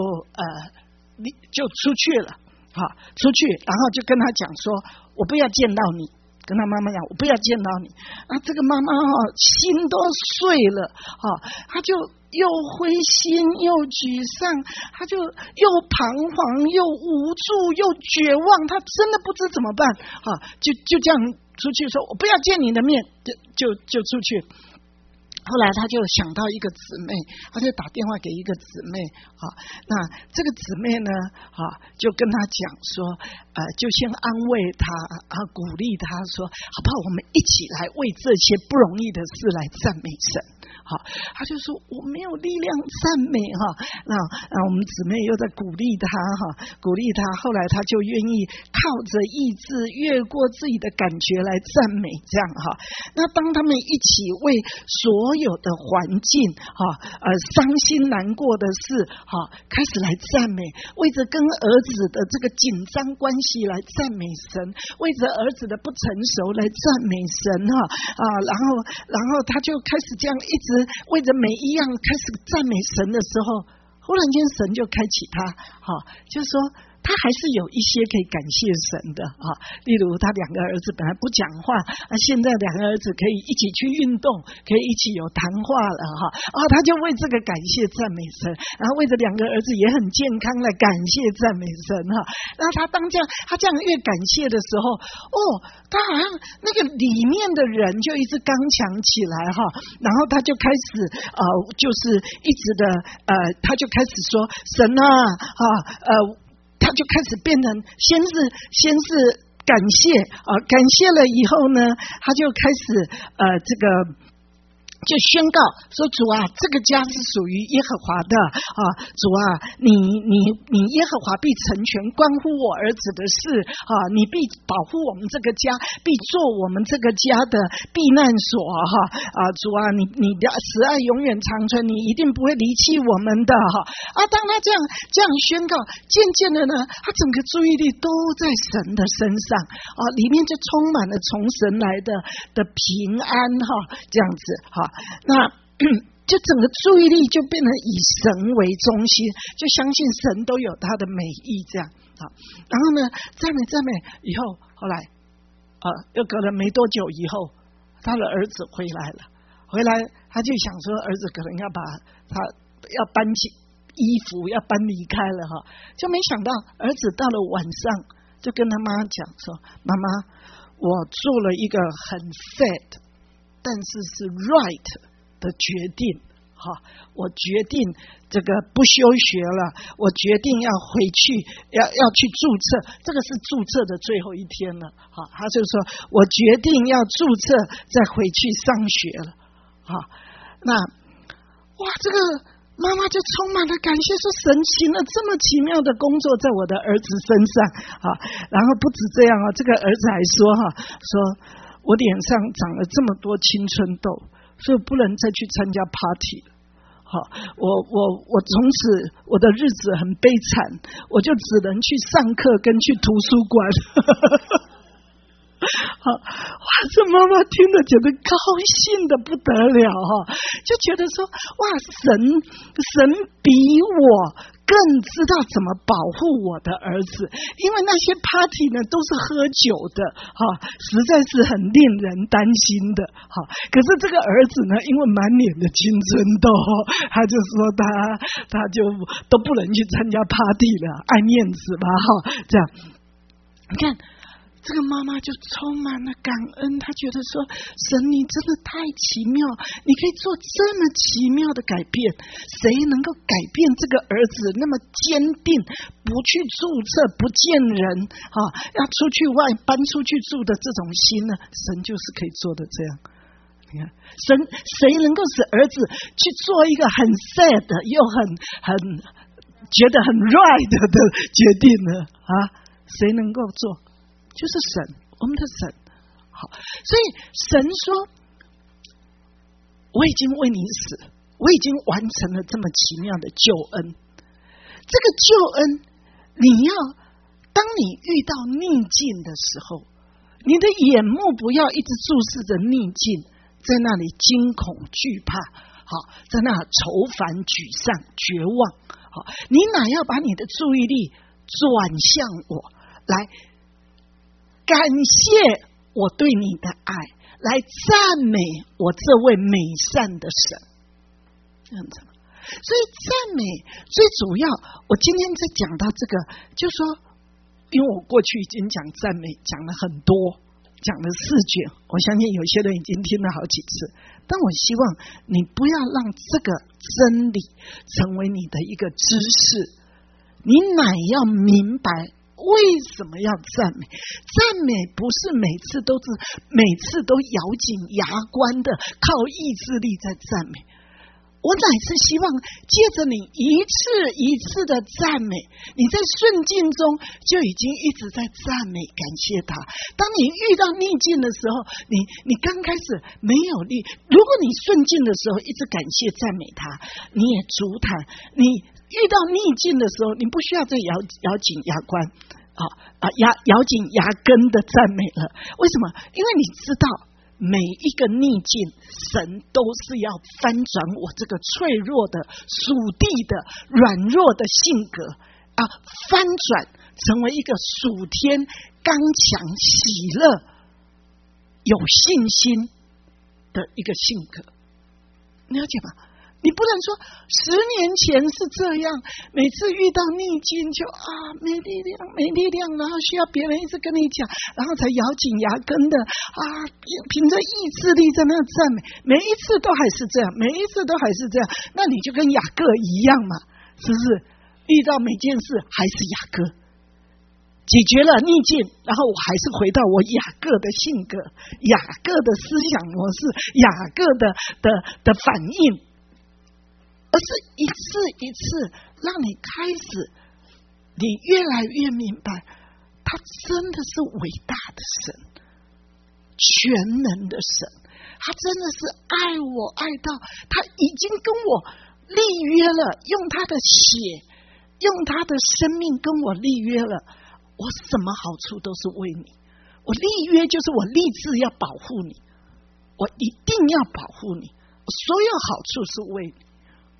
出去了。出去，然后就跟他讲说：“我不要见到你。”跟他妈妈讲：“我不要见到你。”这个妈妈心都碎了他就又灰心又沮丧，他就又彷徨又无助又绝望，他真的不知怎么办就这样出去说：“我不要见你的面。”就出去。后来他就想到一个姊妹，他就打电话给一个姊妹那这个姊妹呢就跟他讲说就先安慰他鼓励他说，好不好，我们一起来为这些不容易的事来赞美神。他就说我没有力量赞美那我们姊妹又在鼓励他后来他就愿意靠着意志越过自己的感觉来赞美，这样那当他们一起为所有的环境伤心难过的事开始来赞美，为着跟儿子的这个紧张关系来赞美神，为着儿子的不成熟来赞美神然后他就开始这样一直为着每一样开始赞美神的时候，忽然间神就开启他就说他还是有一些可以感谢神的啊，例如他2个儿子本来不讲话，现在2个儿子可以一起去运动，可以一起有谈话了哈，他就为这个感谢赞美神，然后为着2个儿子也很健康来感谢赞美神哈。那他他这样越感谢的时候，他好像那个里面的人就一直刚强起来哈，然后他就开始就是一直的他就开始说神啊他就开始变成先是感谢感谢了以后呢，他就开始这个就宣告说主啊，这个家是属于耶和华的主啊，你耶和华必成全关乎我儿子的事你必保护我们这个家，必做我们这个家的避难所主啊，你的慈爱永远长存，你一定不会离弃我们的当他这样宣告，渐渐的呢，他整个注意力都在神的身上里面就充满了从神来的平安这样子那就整个注意力就变成以神为中心，就相信神都有他的美意这样然后呢，赞美以后，后来又隔了没多久以后，他的儿子回来了，他就想说儿子可能要把他要搬起衣服要搬离开了就没想到儿子到了晚上就跟他妈讲说，妈妈，我做了一个很 sad但是 right 的决定我决定这个不休学了，我决定要回去要去注册，这个是注册的最后一天了他就说我决定要注册再回去上学了那这个妈妈就充满了感谢，说神行了这么奇妙的工作在我的儿子身上然后不止这样这个儿子还说我脸上长了这么多青春痘，所以不能再去参加 party 了我从此我的日子很悲惨，我就只能去上课跟去图书馆这妈妈听了觉得高兴的不得了就觉得说神比我更知道怎么保护我的儿子，因为那些 party 呢都是喝酒的实在是很令人担心的可是这个儿子呢，因为满脸的青春痘他就说他就都不能去参加 party 了，爱面子吧这样你看这个妈妈就充满了感恩，她觉得说神你真的太奇妙，你可以做这么奇妙的改变，谁能够改变这个儿子那么坚定不去注册不见人要出去外搬出去住的这种心呢？神就是可以做的这样。你看谁能够使儿子去做一个很 sad 又很觉得很 right 的决定呢谁能够做？就是神，我们的神所以神说我已经为你死，我已经完成了这么奇妙的救恩。这个救恩当你遇到逆境的时候，你的眼目不要一直注视着逆境，在那里惊恐惧怕在那愁烦沮丧绝望你哪要把你的注意力转向我，来感谢我对你的爱，来赞美我这位美善的神，这样子。所以赞美最主要，我今天在讲到这个，就是说，因为我过去已经讲赞美讲了很多，讲了4卷，我相信有些人已经听了好几次，但我希望你不要让这个真理成为你的一个知识，你乃要明白为什么要赞美？赞美不是每次都咬紧牙关的靠意志力在赞美。我乃是希望借着你一次一次的赞美，你在顺境中就已经一直在赞美感谢他。当你遇到逆境的时候，你刚开始没有力，如果你顺境的时候一直感谢赞美他，你也足坛。你遇到逆境的时候，你不需要再咬紧牙关咬紧牙根的赞美了。为什么？因为你知道每一个逆境，神都是要翻转我这个脆弱的、属地的、软弱的性格， 翻转成为一个属天刚强喜乐有信心的一个性格。你了解吗？你不能说10年前是这样，每次遇到逆境就没力量，然后需要别人一直跟你讲，然后才咬紧牙根的凭着意志力在那赞美，每一次都还是这样，那你就跟雅各一样嘛，是不是？遇到每件事还是雅各，解决了逆境，然后我还是回到我雅各的性格，雅各的思想模式，雅各的反应，而是一次一次让你开始，你越来越明白，他真的是伟大的神，全能的神，他真的是爱我爱到他已经跟我立约了，用他的血，用他的生命跟我立约了，我什么好处都是为你，我立约就是我立志要保护你，我一定要保护你，所有好处是为你。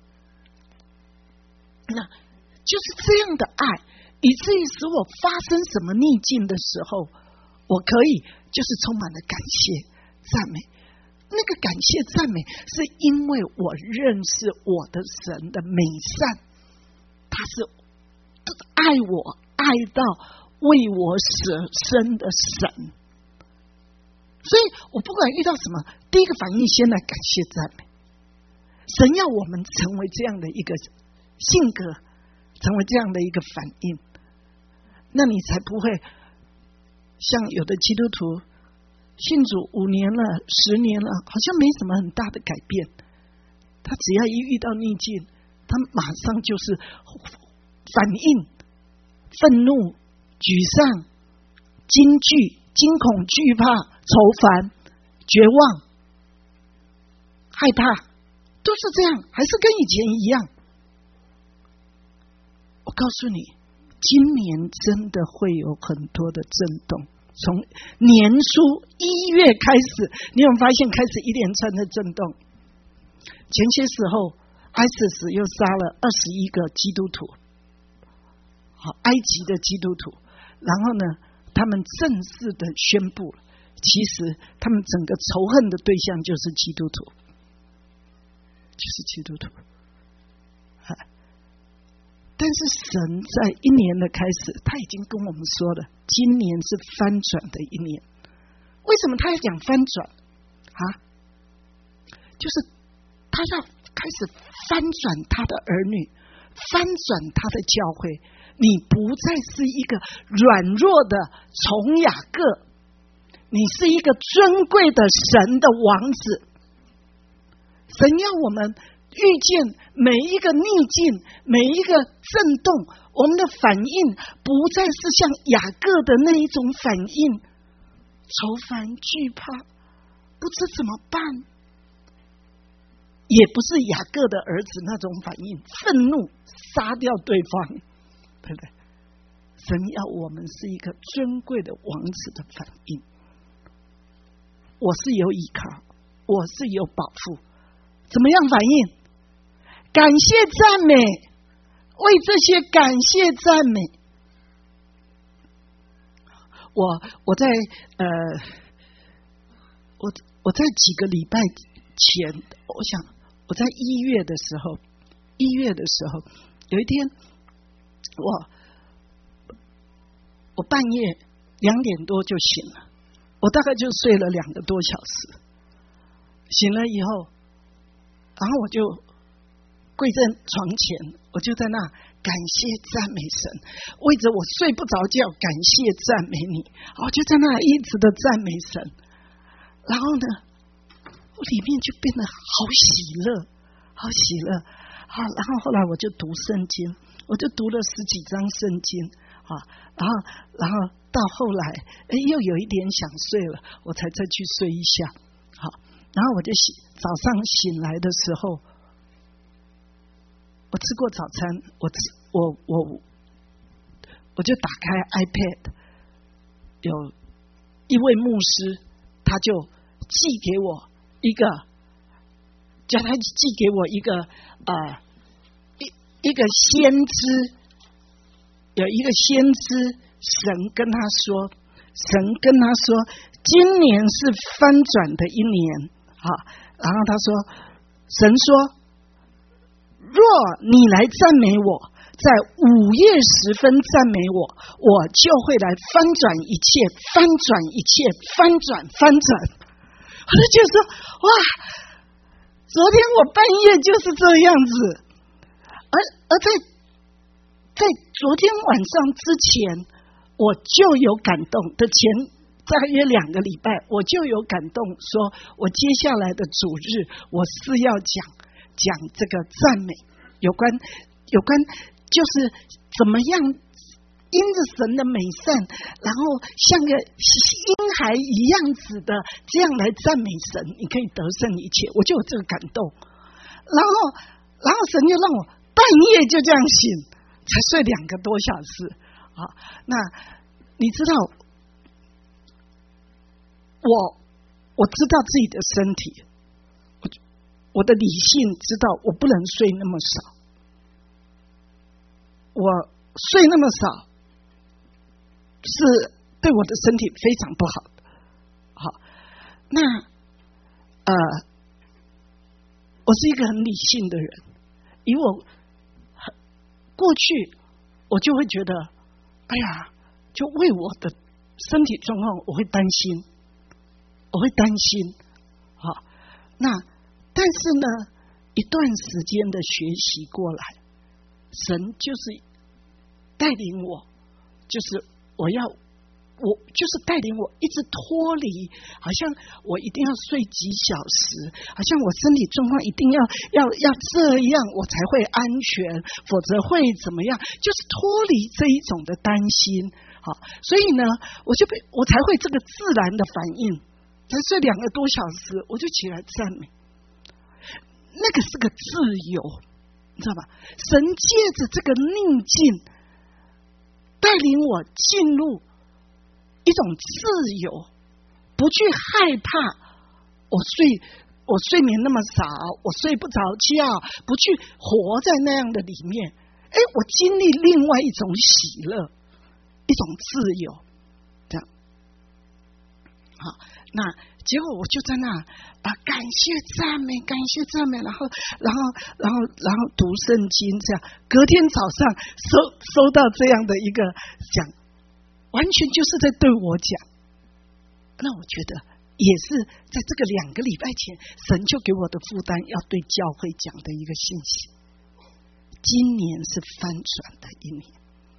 那就是这样的爱，以至于使我发生什么逆境的时候，我可以就是充满了感谢赞美。那个感谢赞美是因为我认识我的神的美善，他是爱我爱到为我舍身的神，所以我不管遇到什么，第一个反应先来感谢赞美。神要我们成为这样的一个性格，成为这样的一个反应，那你才不会像有的基督徒信主5年了10年了，好像没什么很大的改变，他只要一遇到逆境，他马上就是反应愤怒、沮丧、惊惧、惊恐、惧怕、愁烦、绝望、害怕，都是这样，还是跟以前一样。我告诉你，今年真的会有很多的震动，从年初1月开始，你有没有发现开始一连串的震动？前些时候 ISIS 又杀了21个基督徒，埃及的基督徒，然后呢，他们正式的宣布了，其实他们整个仇恨的对象就是基督徒，但是神在1年的开始，他已经跟我们说了，今年是翻转的1年。为什么他要讲翻转就是他要开始翻转他的儿女，翻转他的教会。你不再是一个软弱的从雅各，你是一个尊贵的神的王子。神要我们遇见每一个逆境，每一个震动，我们的反应不再是像雅各的那一种反应，愁烦惧怕，不知怎么办，也不是雅各的儿子那种反应，愤怒杀掉对方，对不对？神要我们是一个尊贵的王子的反应，我是有依靠，我是有保护，怎么样反应？感谢赞美，为这些感谢赞美。我在我在几个礼拜前，我想我在1月的时候，有一天我半夜2点多就醒了，我大概就睡了2个多小时。醒了以后，然后我就跪在床前，我就在那感谢赞美神，为着我睡不着觉感谢赞美你，我就在那一直的赞美神。然后呢，我里面就变得好喜乐，然后后来我就读圣经，我就读了10几章圣经然后到后来又有一点想睡了，我才再去睡一下。然后我就早上醒来的时候，我吃过早餐，我就打开 iPad， 有一位牧师，他就寄给我一个，叫他寄给我一个一个先知有一个先知，神跟他说，今年是翻转的一年，然后他说，神说，若你来赞美我，在午夜时分赞美我，我就会来翻转一切，翻转一切，翻转。我就觉得说，哇，昨天我半夜就是这样子，而在昨天晚上之前，我就有感动的前大约2个礼拜，我就有感动，说我接下来的主日，我是要讲这个赞美，有关就是怎么样因着神的美善，然后像个婴孩一样子的这样来赞美神，你可以得胜一切，我就有这个感动。然后神就让我半夜就这样醒，才睡2个多小时。那你知道，我知道自己的身体，我的理性知道我不能睡那么少，我睡那么少是对我的身体非常不好的。那我是一个很理性的人，以我过去我就会觉得，哎呀，就为我的身体状况我会担心。那但是呢，一段时间的学习过来，神就是带领我，就是我就是带领我一直脱离，好像我一定要睡几小时，好像我身体状况一定要这样我才会安全，否则会怎么样，就是脱离这一种的担心。所以呢，我才会这个自然的反应，才睡2个多小时我就起来赞美，那个是个自由，你知道吧？神借着这个宁静带领我进入一种自由，不去害怕我睡眠那么少，我睡不着觉，不去活在那样的里面。我经历另外一种喜乐，一种自由，这样。那结果我就在那感谢赞美，然后读圣经，这样隔天早上收到这样的一个讲，完全就是在对我讲。那我觉得也是在这个2个礼拜前，神就给我的负担，要对教会讲的一个信息。今年是翻转的一年，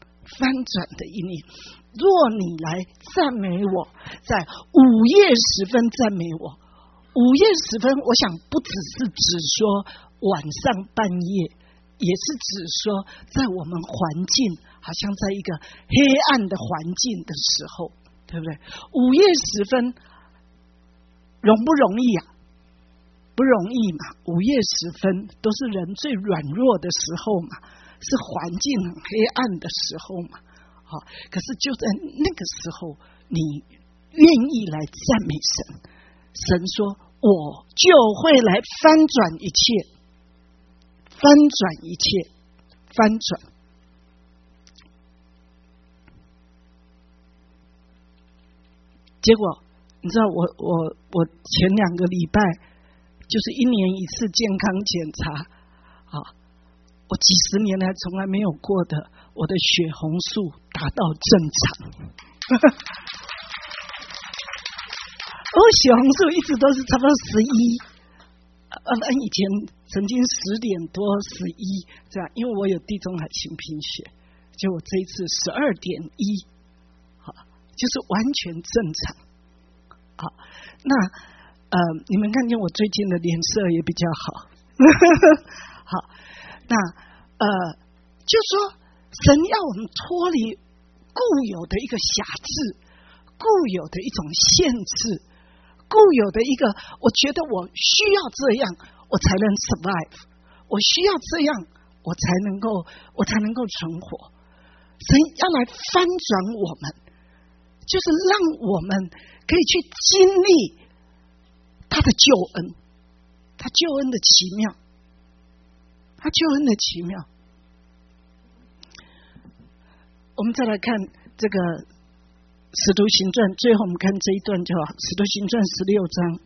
若你来赞美我，在午夜时分赞美我，午夜时分，我想不只是指说晚上半夜，也是指说在我们环境好像在一个黑暗的环境的时候，对不对？午夜时分容不容易啊？不容易嘛。午夜时分都是人最软弱的时候嘛，是环境很黑暗的时候嘛。可是就在那个时候，你愿意来赞美神，神说我就会来翻转一切，翻转。结果你知道，我前2个礼拜就是1年1次健康检查，我几10年来从来没有过的，我的血红素达到正常。我血红素一直都是差不多11，以前曾经10点多11这样，因为我有地中海型贫血，就我这一次12.1，就是完全正常。那你们看见我最近的脸色也比较好。好，那就说神要我们脱离固有的一个辖制，固有的一种限制，固有的一个我觉得我需要这样我才能 survive， 我需要这样我才能够存活。神要来翻转我们，就是让我们可以去经历他的救恩，他救恩的奇妙， 我们再来看这个使徒行传，最后我们看这一段就好。使徒行传16章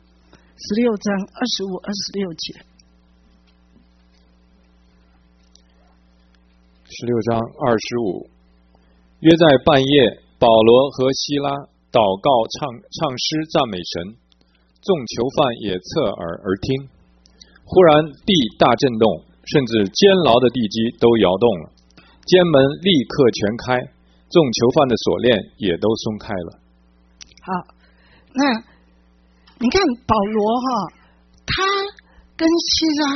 25、26节。 16章25，约在半夜，保罗和希拉祷告唱诗赞美神，众囚犯也侧耳而听。忽然地大震动，甚至监牢的地基都摇动了，监门立刻全开，众囚犯的锁链也都松开了。 好，那你看保罗他跟希拉，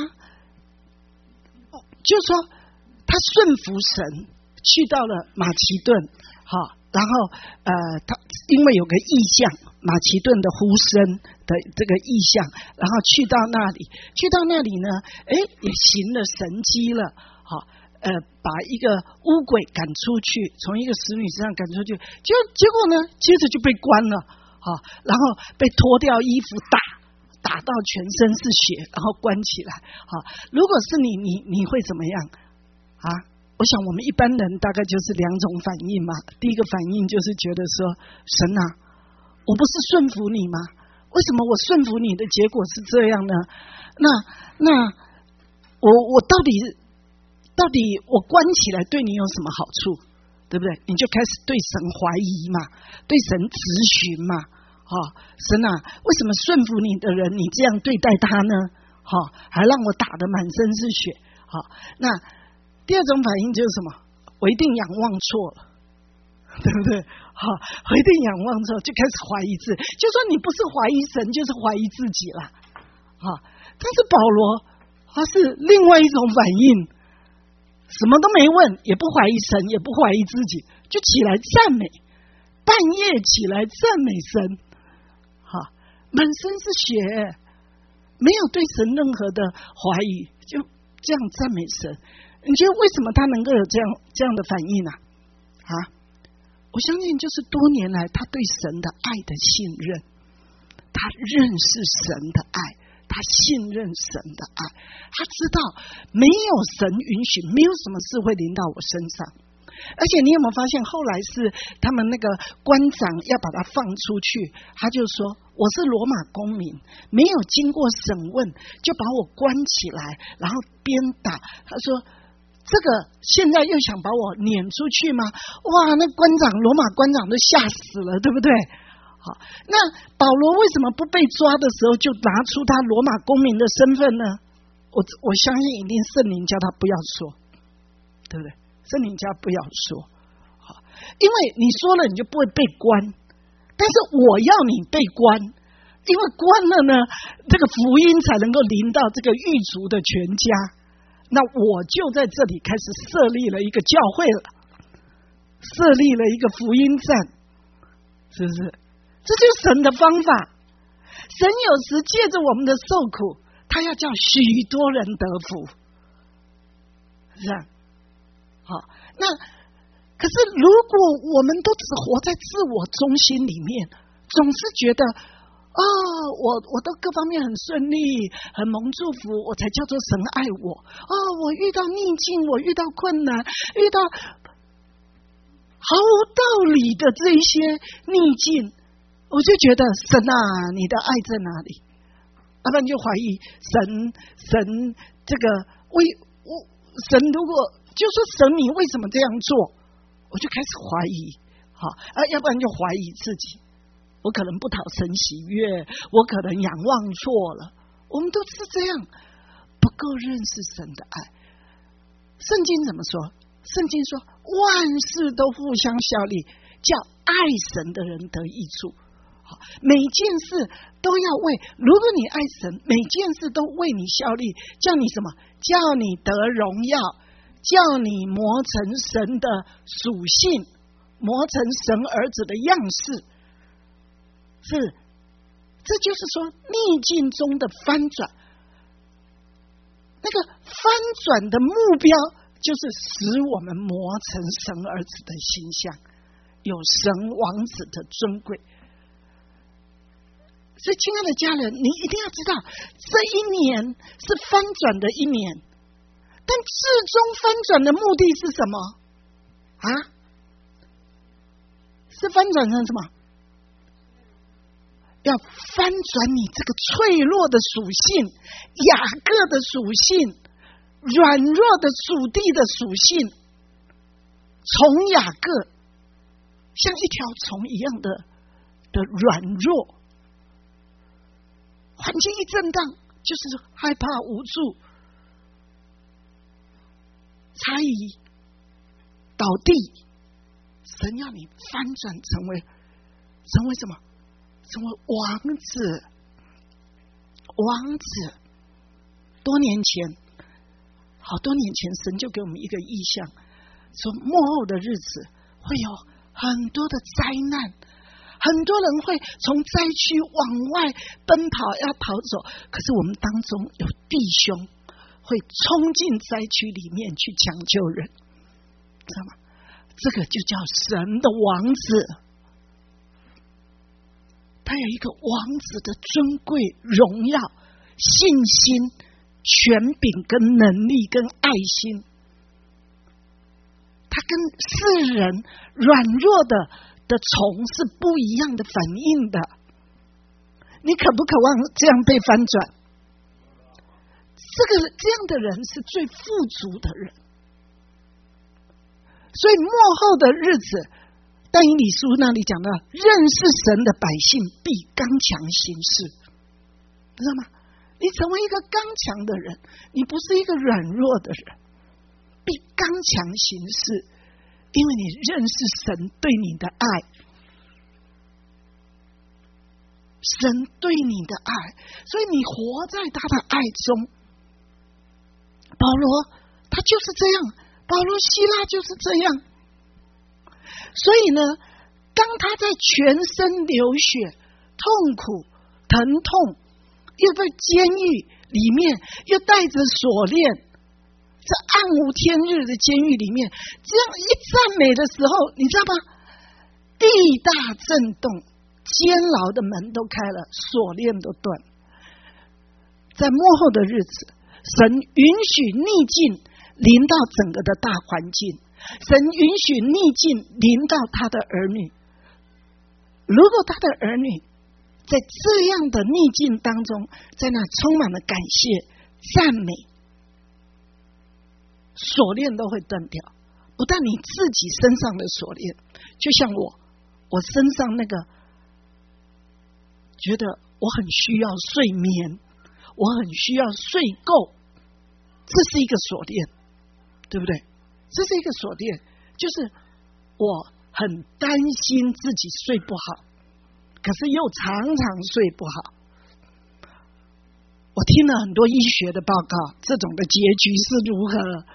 就是说他顺服神，去到了马其顿，然后他因为有个意象，马其顿的呼声的这个意象，然后去到那里呢，也行了神迹了，把一个污鬼赶出去，从一个使女身上赶出去，结果呢，接着就被关了，然后被脱掉衣服打到全身是血，然后关起来。如果是你会怎么样啊？我想我们一般人大概就是两种反应嘛。第一个反应就是觉得说，神啊，我不是顺服你吗？为什么我顺服你的结果是这样呢？那我到底我关起来对你有什么好处？对不对？你就开始对神怀疑嘛，对神质询嘛。神啊，为什么顺服你的人你这样对待他呢？还让我打得满身是血。那第二种反应就是什么？我一定仰望错了，对不对？我一定仰望错，就开始怀疑自己，就说你不是怀疑神，就是怀疑自己啦。但是保罗他是另外一种反应，什么都没问，也不怀疑神，也不怀疑自己，就起来赞美，半夜起来赞美神，满身是血，没有对神任何的怀疑，就这样赞美神。你觉得为什么他能够有这样的反应啊？我相信就是多年来他对神的爱的信任，他认识神的爱，他信任神的爱，他知道没有神允许，没有什么事会临到我身上。而且你有没有发现，后来是他们那个官长要把他放出去，他就说我是罗马公民，没有经过审问就把我关起来，然后鞭打。他说这个现在又想把我撵出去吗？哇，那罗马官长都吓死了，对不对？那保罗为什么不被抓的时候就拿出他罗马公民的身份呢？我相信一定圣灵叫他不要说，对不对？圣灵叫他不要说，因为你说了你就不会被关，但是我要你被关，因为关了呢，这个福音才能够临到这个狱卒的全家。那我就在这里开始设立了一个教会了，设立了一个福音站，是不是？这就是神的方法。神有时借着我们的受苦，他要叫许多人得福，是这样。那可是如果我们都只活在自我中心里面，总是觉得我都各方面很顺利，很蒙祝福，我才叫做神爱我。我遇到逆境，我遇到困难，遇到毫无道理的这一些逆境，我就觉得神啊，你的爱在哪里？要不然就怀疑神这个神如果就说神你为什么这样做，我就开始怀疑。要不然就怀疑自己，我可能不讨神喜悦，我可能仰望错了。我们都是这样，不够认识神的爱。圣经怎么说？圣经说万事都互相效力，叫爱神的人得益处。每件事都要为，如果你爱神，每件事都为你效力，叫你什么？叫你得荣耀，叫你磨成神的属性，磨成神儿子的样式。这就是说逆境中的翻转。那个翻转的目标就是使我们磨成神儿子的形象，有神王子的尊贵。所以亲爱的家人，你一定要知道，这一年是翻转的一年，但至终翻转的目的是什么啊？ 是翻转成什么？要翻转你这个脆弱的属性，雅各的属性，软弱的属地的属性，从雅各像一条虫一样的软弱，环境一震荡就是害怕无助，猜疑倒地。神要你翻转成为什么？成为王子。王子，多年前，好多年前，神就给我们一个意象，说末后的日子会有很多的灾难，很多人会从灾区往外奔跑，要逃走。可是我们当中有弟兄会冲进灾区里面去抢救人，知道吗？这个就叫神的王子。他有一个王子的尊贵、荣耀、信心、权柄跟能力跟爱心，他跟世人软弱的虫是不一样的反应的。你渴不渴望这样被翻转？这样的人是最富足的人。所以末后的日子，但以理书那里讲到，认识神的百姓必刚强行事，知道吗？你成为一个刚强的人，你不是一个软弱的人，必刚强行事，因为你认识神对你的爱，神对你的爱，所以你活在他的爱中。保罗他就是这样，保罗希拉就是这样。所以呢，当他在全身流血、痛苦、疼痛，又在监狱里面，又带着锁链，在暗无天日的监狱里面，这样一赞美的时候，你知道吗？地大震动，监牢的门都开了，锁链都断。在末后的日子，神允许逆境临到整个的大环境，神允许逆境临到他的儿女。如果他的儿女在这样的逆境当中，在那充满了感谢、赞美，锁链都会断掉。不但你自己身上的锁链，就像我身上那个觉得我很需要睡眠，我很需要睡够，这是一个锁链，对不对？这是一个锁链，就是我很担心自己睡不好，可是又常常睡不好。我听了很多医学的报告，这种的结局是如何？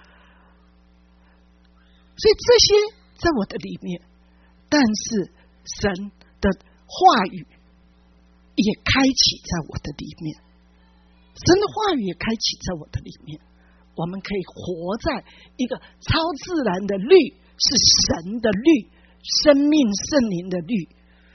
所以这些在我的里面，但是神的话语也开启在我的里面，神的话语也开启在我的里面。我们可以活在一个超自然的律，是神的律，生命圣灵的律。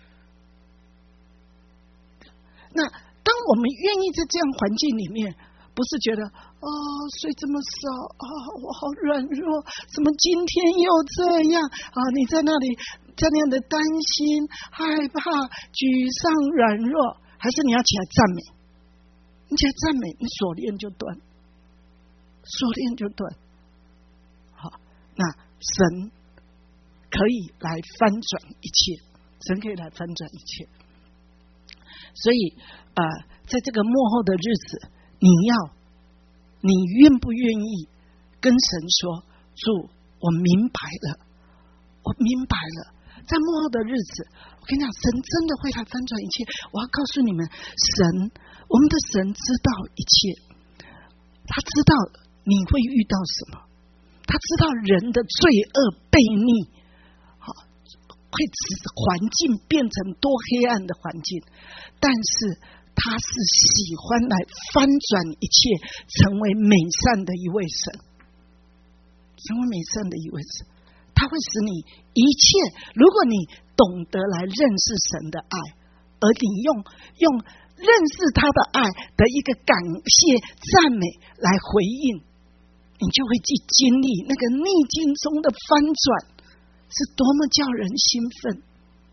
那当我们愿意在这样环境里面，不是觉得睡这么少我好软弱，怎么今天又这样你在那里这样的担心、害怕、沮丧、软弱，还是你要起来赞美？你起来赞美，你锁链就断，锁链就断。好，那神可以来翻转一切，神可以来翻转一切。所以在这个末后的日子，你愿不愿意跟神说，主，我明白了，我明白了。在末后的日子，我跟你讲，神真的会来翻转一切。我要告诉你们，我们的神知道一切，他知道你会遇到什么，他知道人的罪恶悖逆会使环境变成多黑暗的环境，但是他是喜欢来翻转一切，成为美善的一位神，成为美善的一位神。他会使你一切，如果你懂得来认识神的爱，而你用认识他的爱的一个感谢赞美来回应，你就会去经历那个逆境中的翻转，是多么叫人兴奋。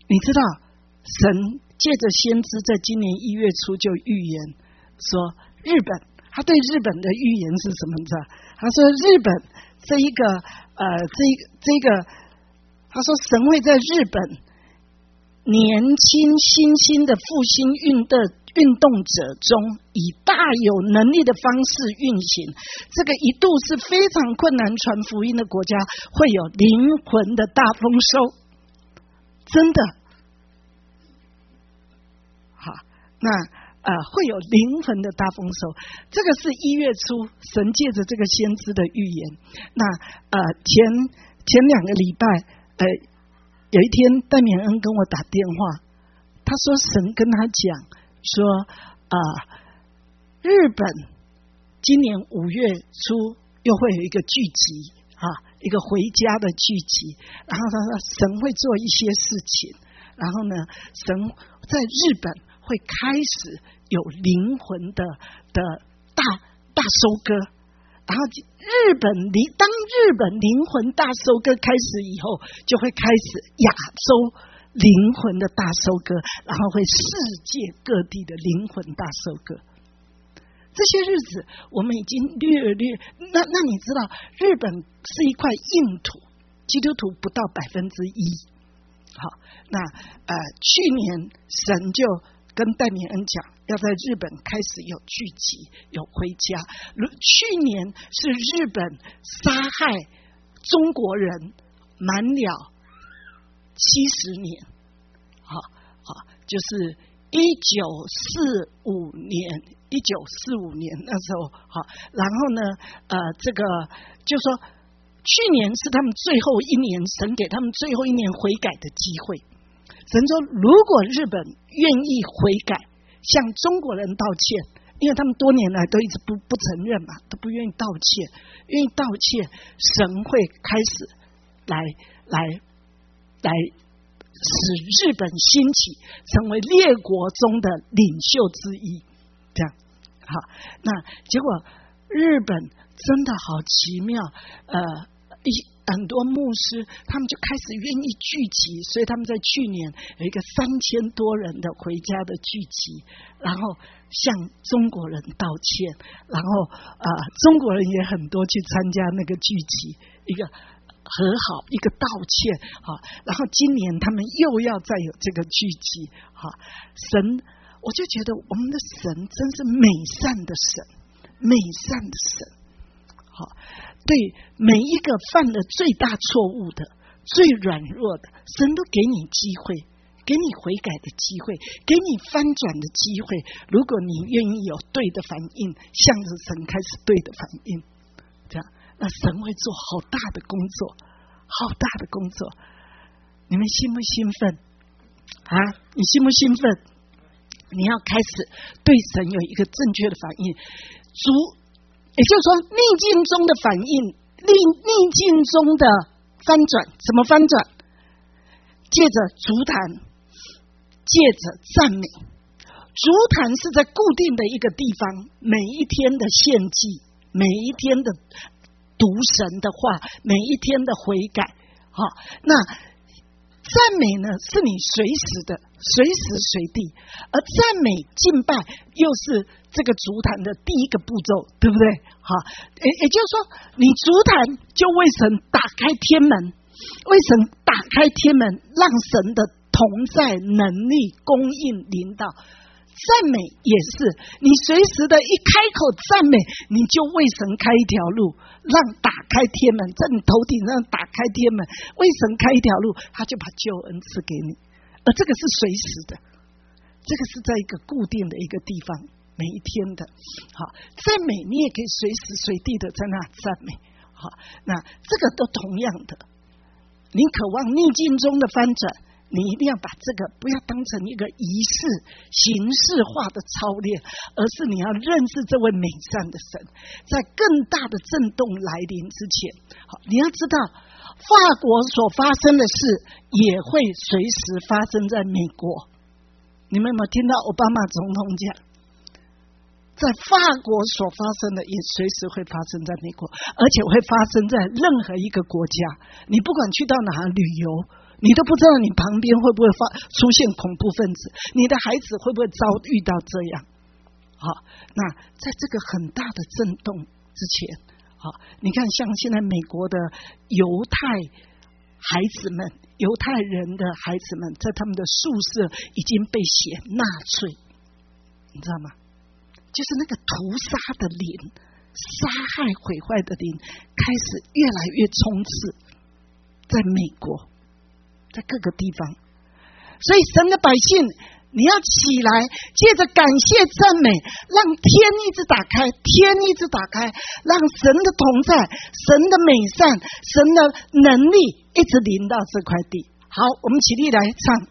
你知道神借着先知在今年1月初就预言说日本，他对日本的预言是什么？你知道？他说日本这个他说神会在日本年轻新兴的复兴运动者中，以大有能力的方式运行。这个一度是非常困难传福音的国家，会有灵魂的大丰收，真的。好，那会有灵魂的大丰收。这个是1月初神借着这个先知的预言。那前2个礼拜，有一天戴冕恩跟我打电话，他说神跟他讲说日本今年5月初又会有一个聚集一个回家的聚集，然后他说神会做一些事情，然后呢神在日本会开始有灵魂的大收割，然后当日本灵魂大收割开始以后，就会开始亚洲灵魂的大收割，然后会世界各地的灵魂大收割。这些日子我们已经略那你知道日本是一块硬土，基督徒不到1%。好，那去年神就跟戴冕恩讲，要在日本开始有聚集，有回家。去年是日本杀害中国人满了70年，就是1945年那时候，然后呢，这个就说去年是他们最后一年，神给他们最后一年悔改的机会。神说，如果日本愿意悔改，向中国人道歉，因为他们多年来都一直不承认嘛，都不愿意道歉，愿意道歉，神会开始来使日本兴起，成为列国中的领袖之一。这样好，那结果日本真的好奇妙，很多牧师他们就开始愿意聚集，所以他们在去年有一个3000多人的回家的聚集，然后向中国人道歉，然后中国人也很多去参加那个聚集，一个和好，一个道歉，然后今年他们又要再有这个聚集，神，我就觉得我们的神真是美善的神，美善的神，对每一个犯了最大错误的、最软弱的，神都给你机会，给你悔改的机会，给你翻转的机会。如果你愿意有对的反应，向着神开始对的反应，这样，那神会做好大的工作，好大的工作。你们兴不兴奋啊？你兴不兴奋？你要开始对神有一个正确的反应。也就是说，逆境中的反应，逆境中的翻转，怎么翻转？借着足坛，借着赞美。足坛是在固定的一个地方，每一天的献祭，每一天的读神的话，每一天的悔改。那赞美呢，是你随时随地，而赞美敬拜又是这个足坛的第一个步骤，对不对？也就是说，你足坛就为神打开天门，为神打开天门，让神的同在、能力、供应、领导。赞美也是，你随时的一开口赞美，你就为神开一条路，让打开天门，在你头顶上打开天门，为神开一条路，他就把救恩赐给你。而这个是随时的，这个是在一个固定的一个地方，每一天的。赞美你也可以随时随地的在那赞美。那这个都同样的，你渴望逆境中的翻转，你一定要把这个不要当成一个仪式形式化的操练，而是你要认识这位美善的神。在更大的震动来临之前，你要知道法国所发生的事也会随时发生在美国。你们有没有听到奥巴马总统讲，在法国所发生的也随时会发生在美国，而且会发生在任何一个国家。你不管去到哪旅游， 你都不知道你旁边会不会出现恐怖分子，你的孩子会不会遭遇到这样。好，那在这个很大的震动之前，好，你看像现在美国的犹太孩子们，犹太人的孩子们在他们的宿舍已经被写纳粹，你知道吗？就是那个屠杀的灵，杀害毁坏的灵开始越来越冲刺在美国，在各个地方。所以神的百姓，你要起来，借着感谢赞美，让天一直打开，天一直打开，让神的同在，神的美善，神的能力一直临到这块地。好，我们起立来唱。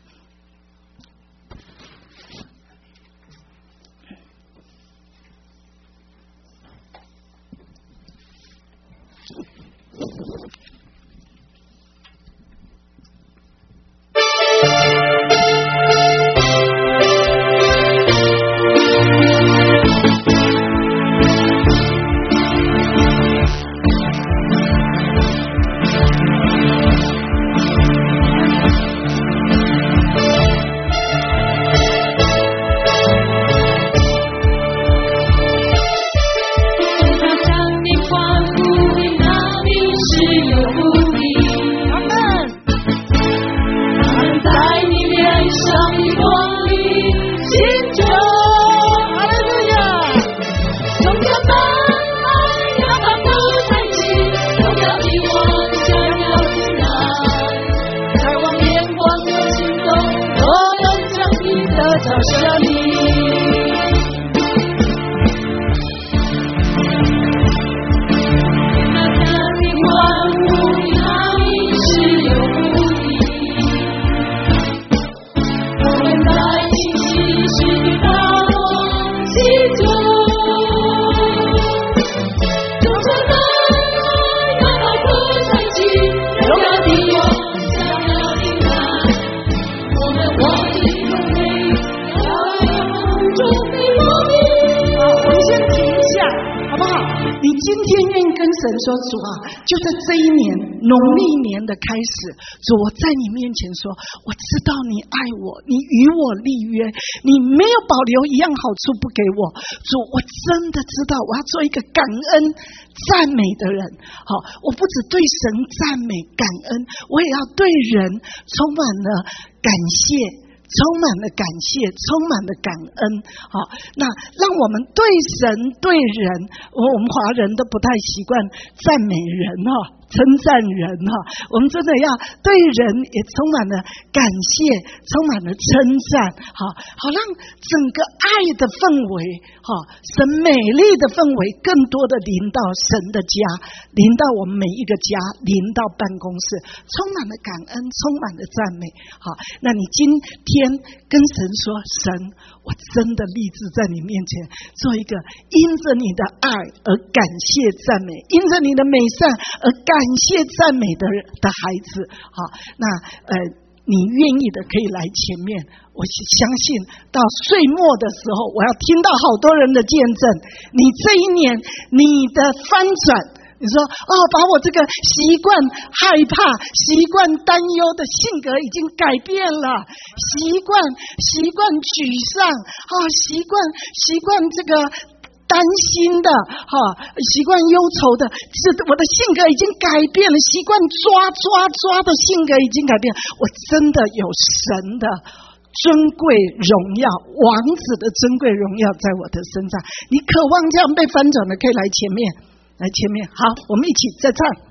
说主啊，就在这一年农历年的开始，主，我在你面前说，我知道你爱我，你与我立约，你没有保留一样好处不给我。主，我真的知道我要做一个感恩赞美的人。好，我不只对神赞美感恩，我也要对人充满了感谢，充满了感谢，充满了感恩。好，那让我们对神对人，我们华人都不太习惯赞美人哈，称赞人哈，我们真的要对人也充满了感谢，充满了称赞。好，让整个爱的氛围，神美丽的氛围更多的临到神的家，临到我们每一个家，临到办公室，充满了感恩，充满了赞美。好，那你今天跟神说，神，我真的立志在你面前做一个因着你的爱而感谢赞美，因着你的美善而感谢赞美的孩子。好，那你愿意的可以来前面，我相信到岁末的时候，我要听到好多人的见证，你这一年你的翻转，你说把我这个习惯害怕、习惯担忧的性格已经改变了，习惯沮丧习惯这个担心的习惯忧愁的，我的性格已经改变了，习惯抓的性格已经改变，我真的有神的尊贵荣耀，王子的尊贵荣耀在我的身上。你渴望这样被翻转的，可以来前面。好，我们一起再唱。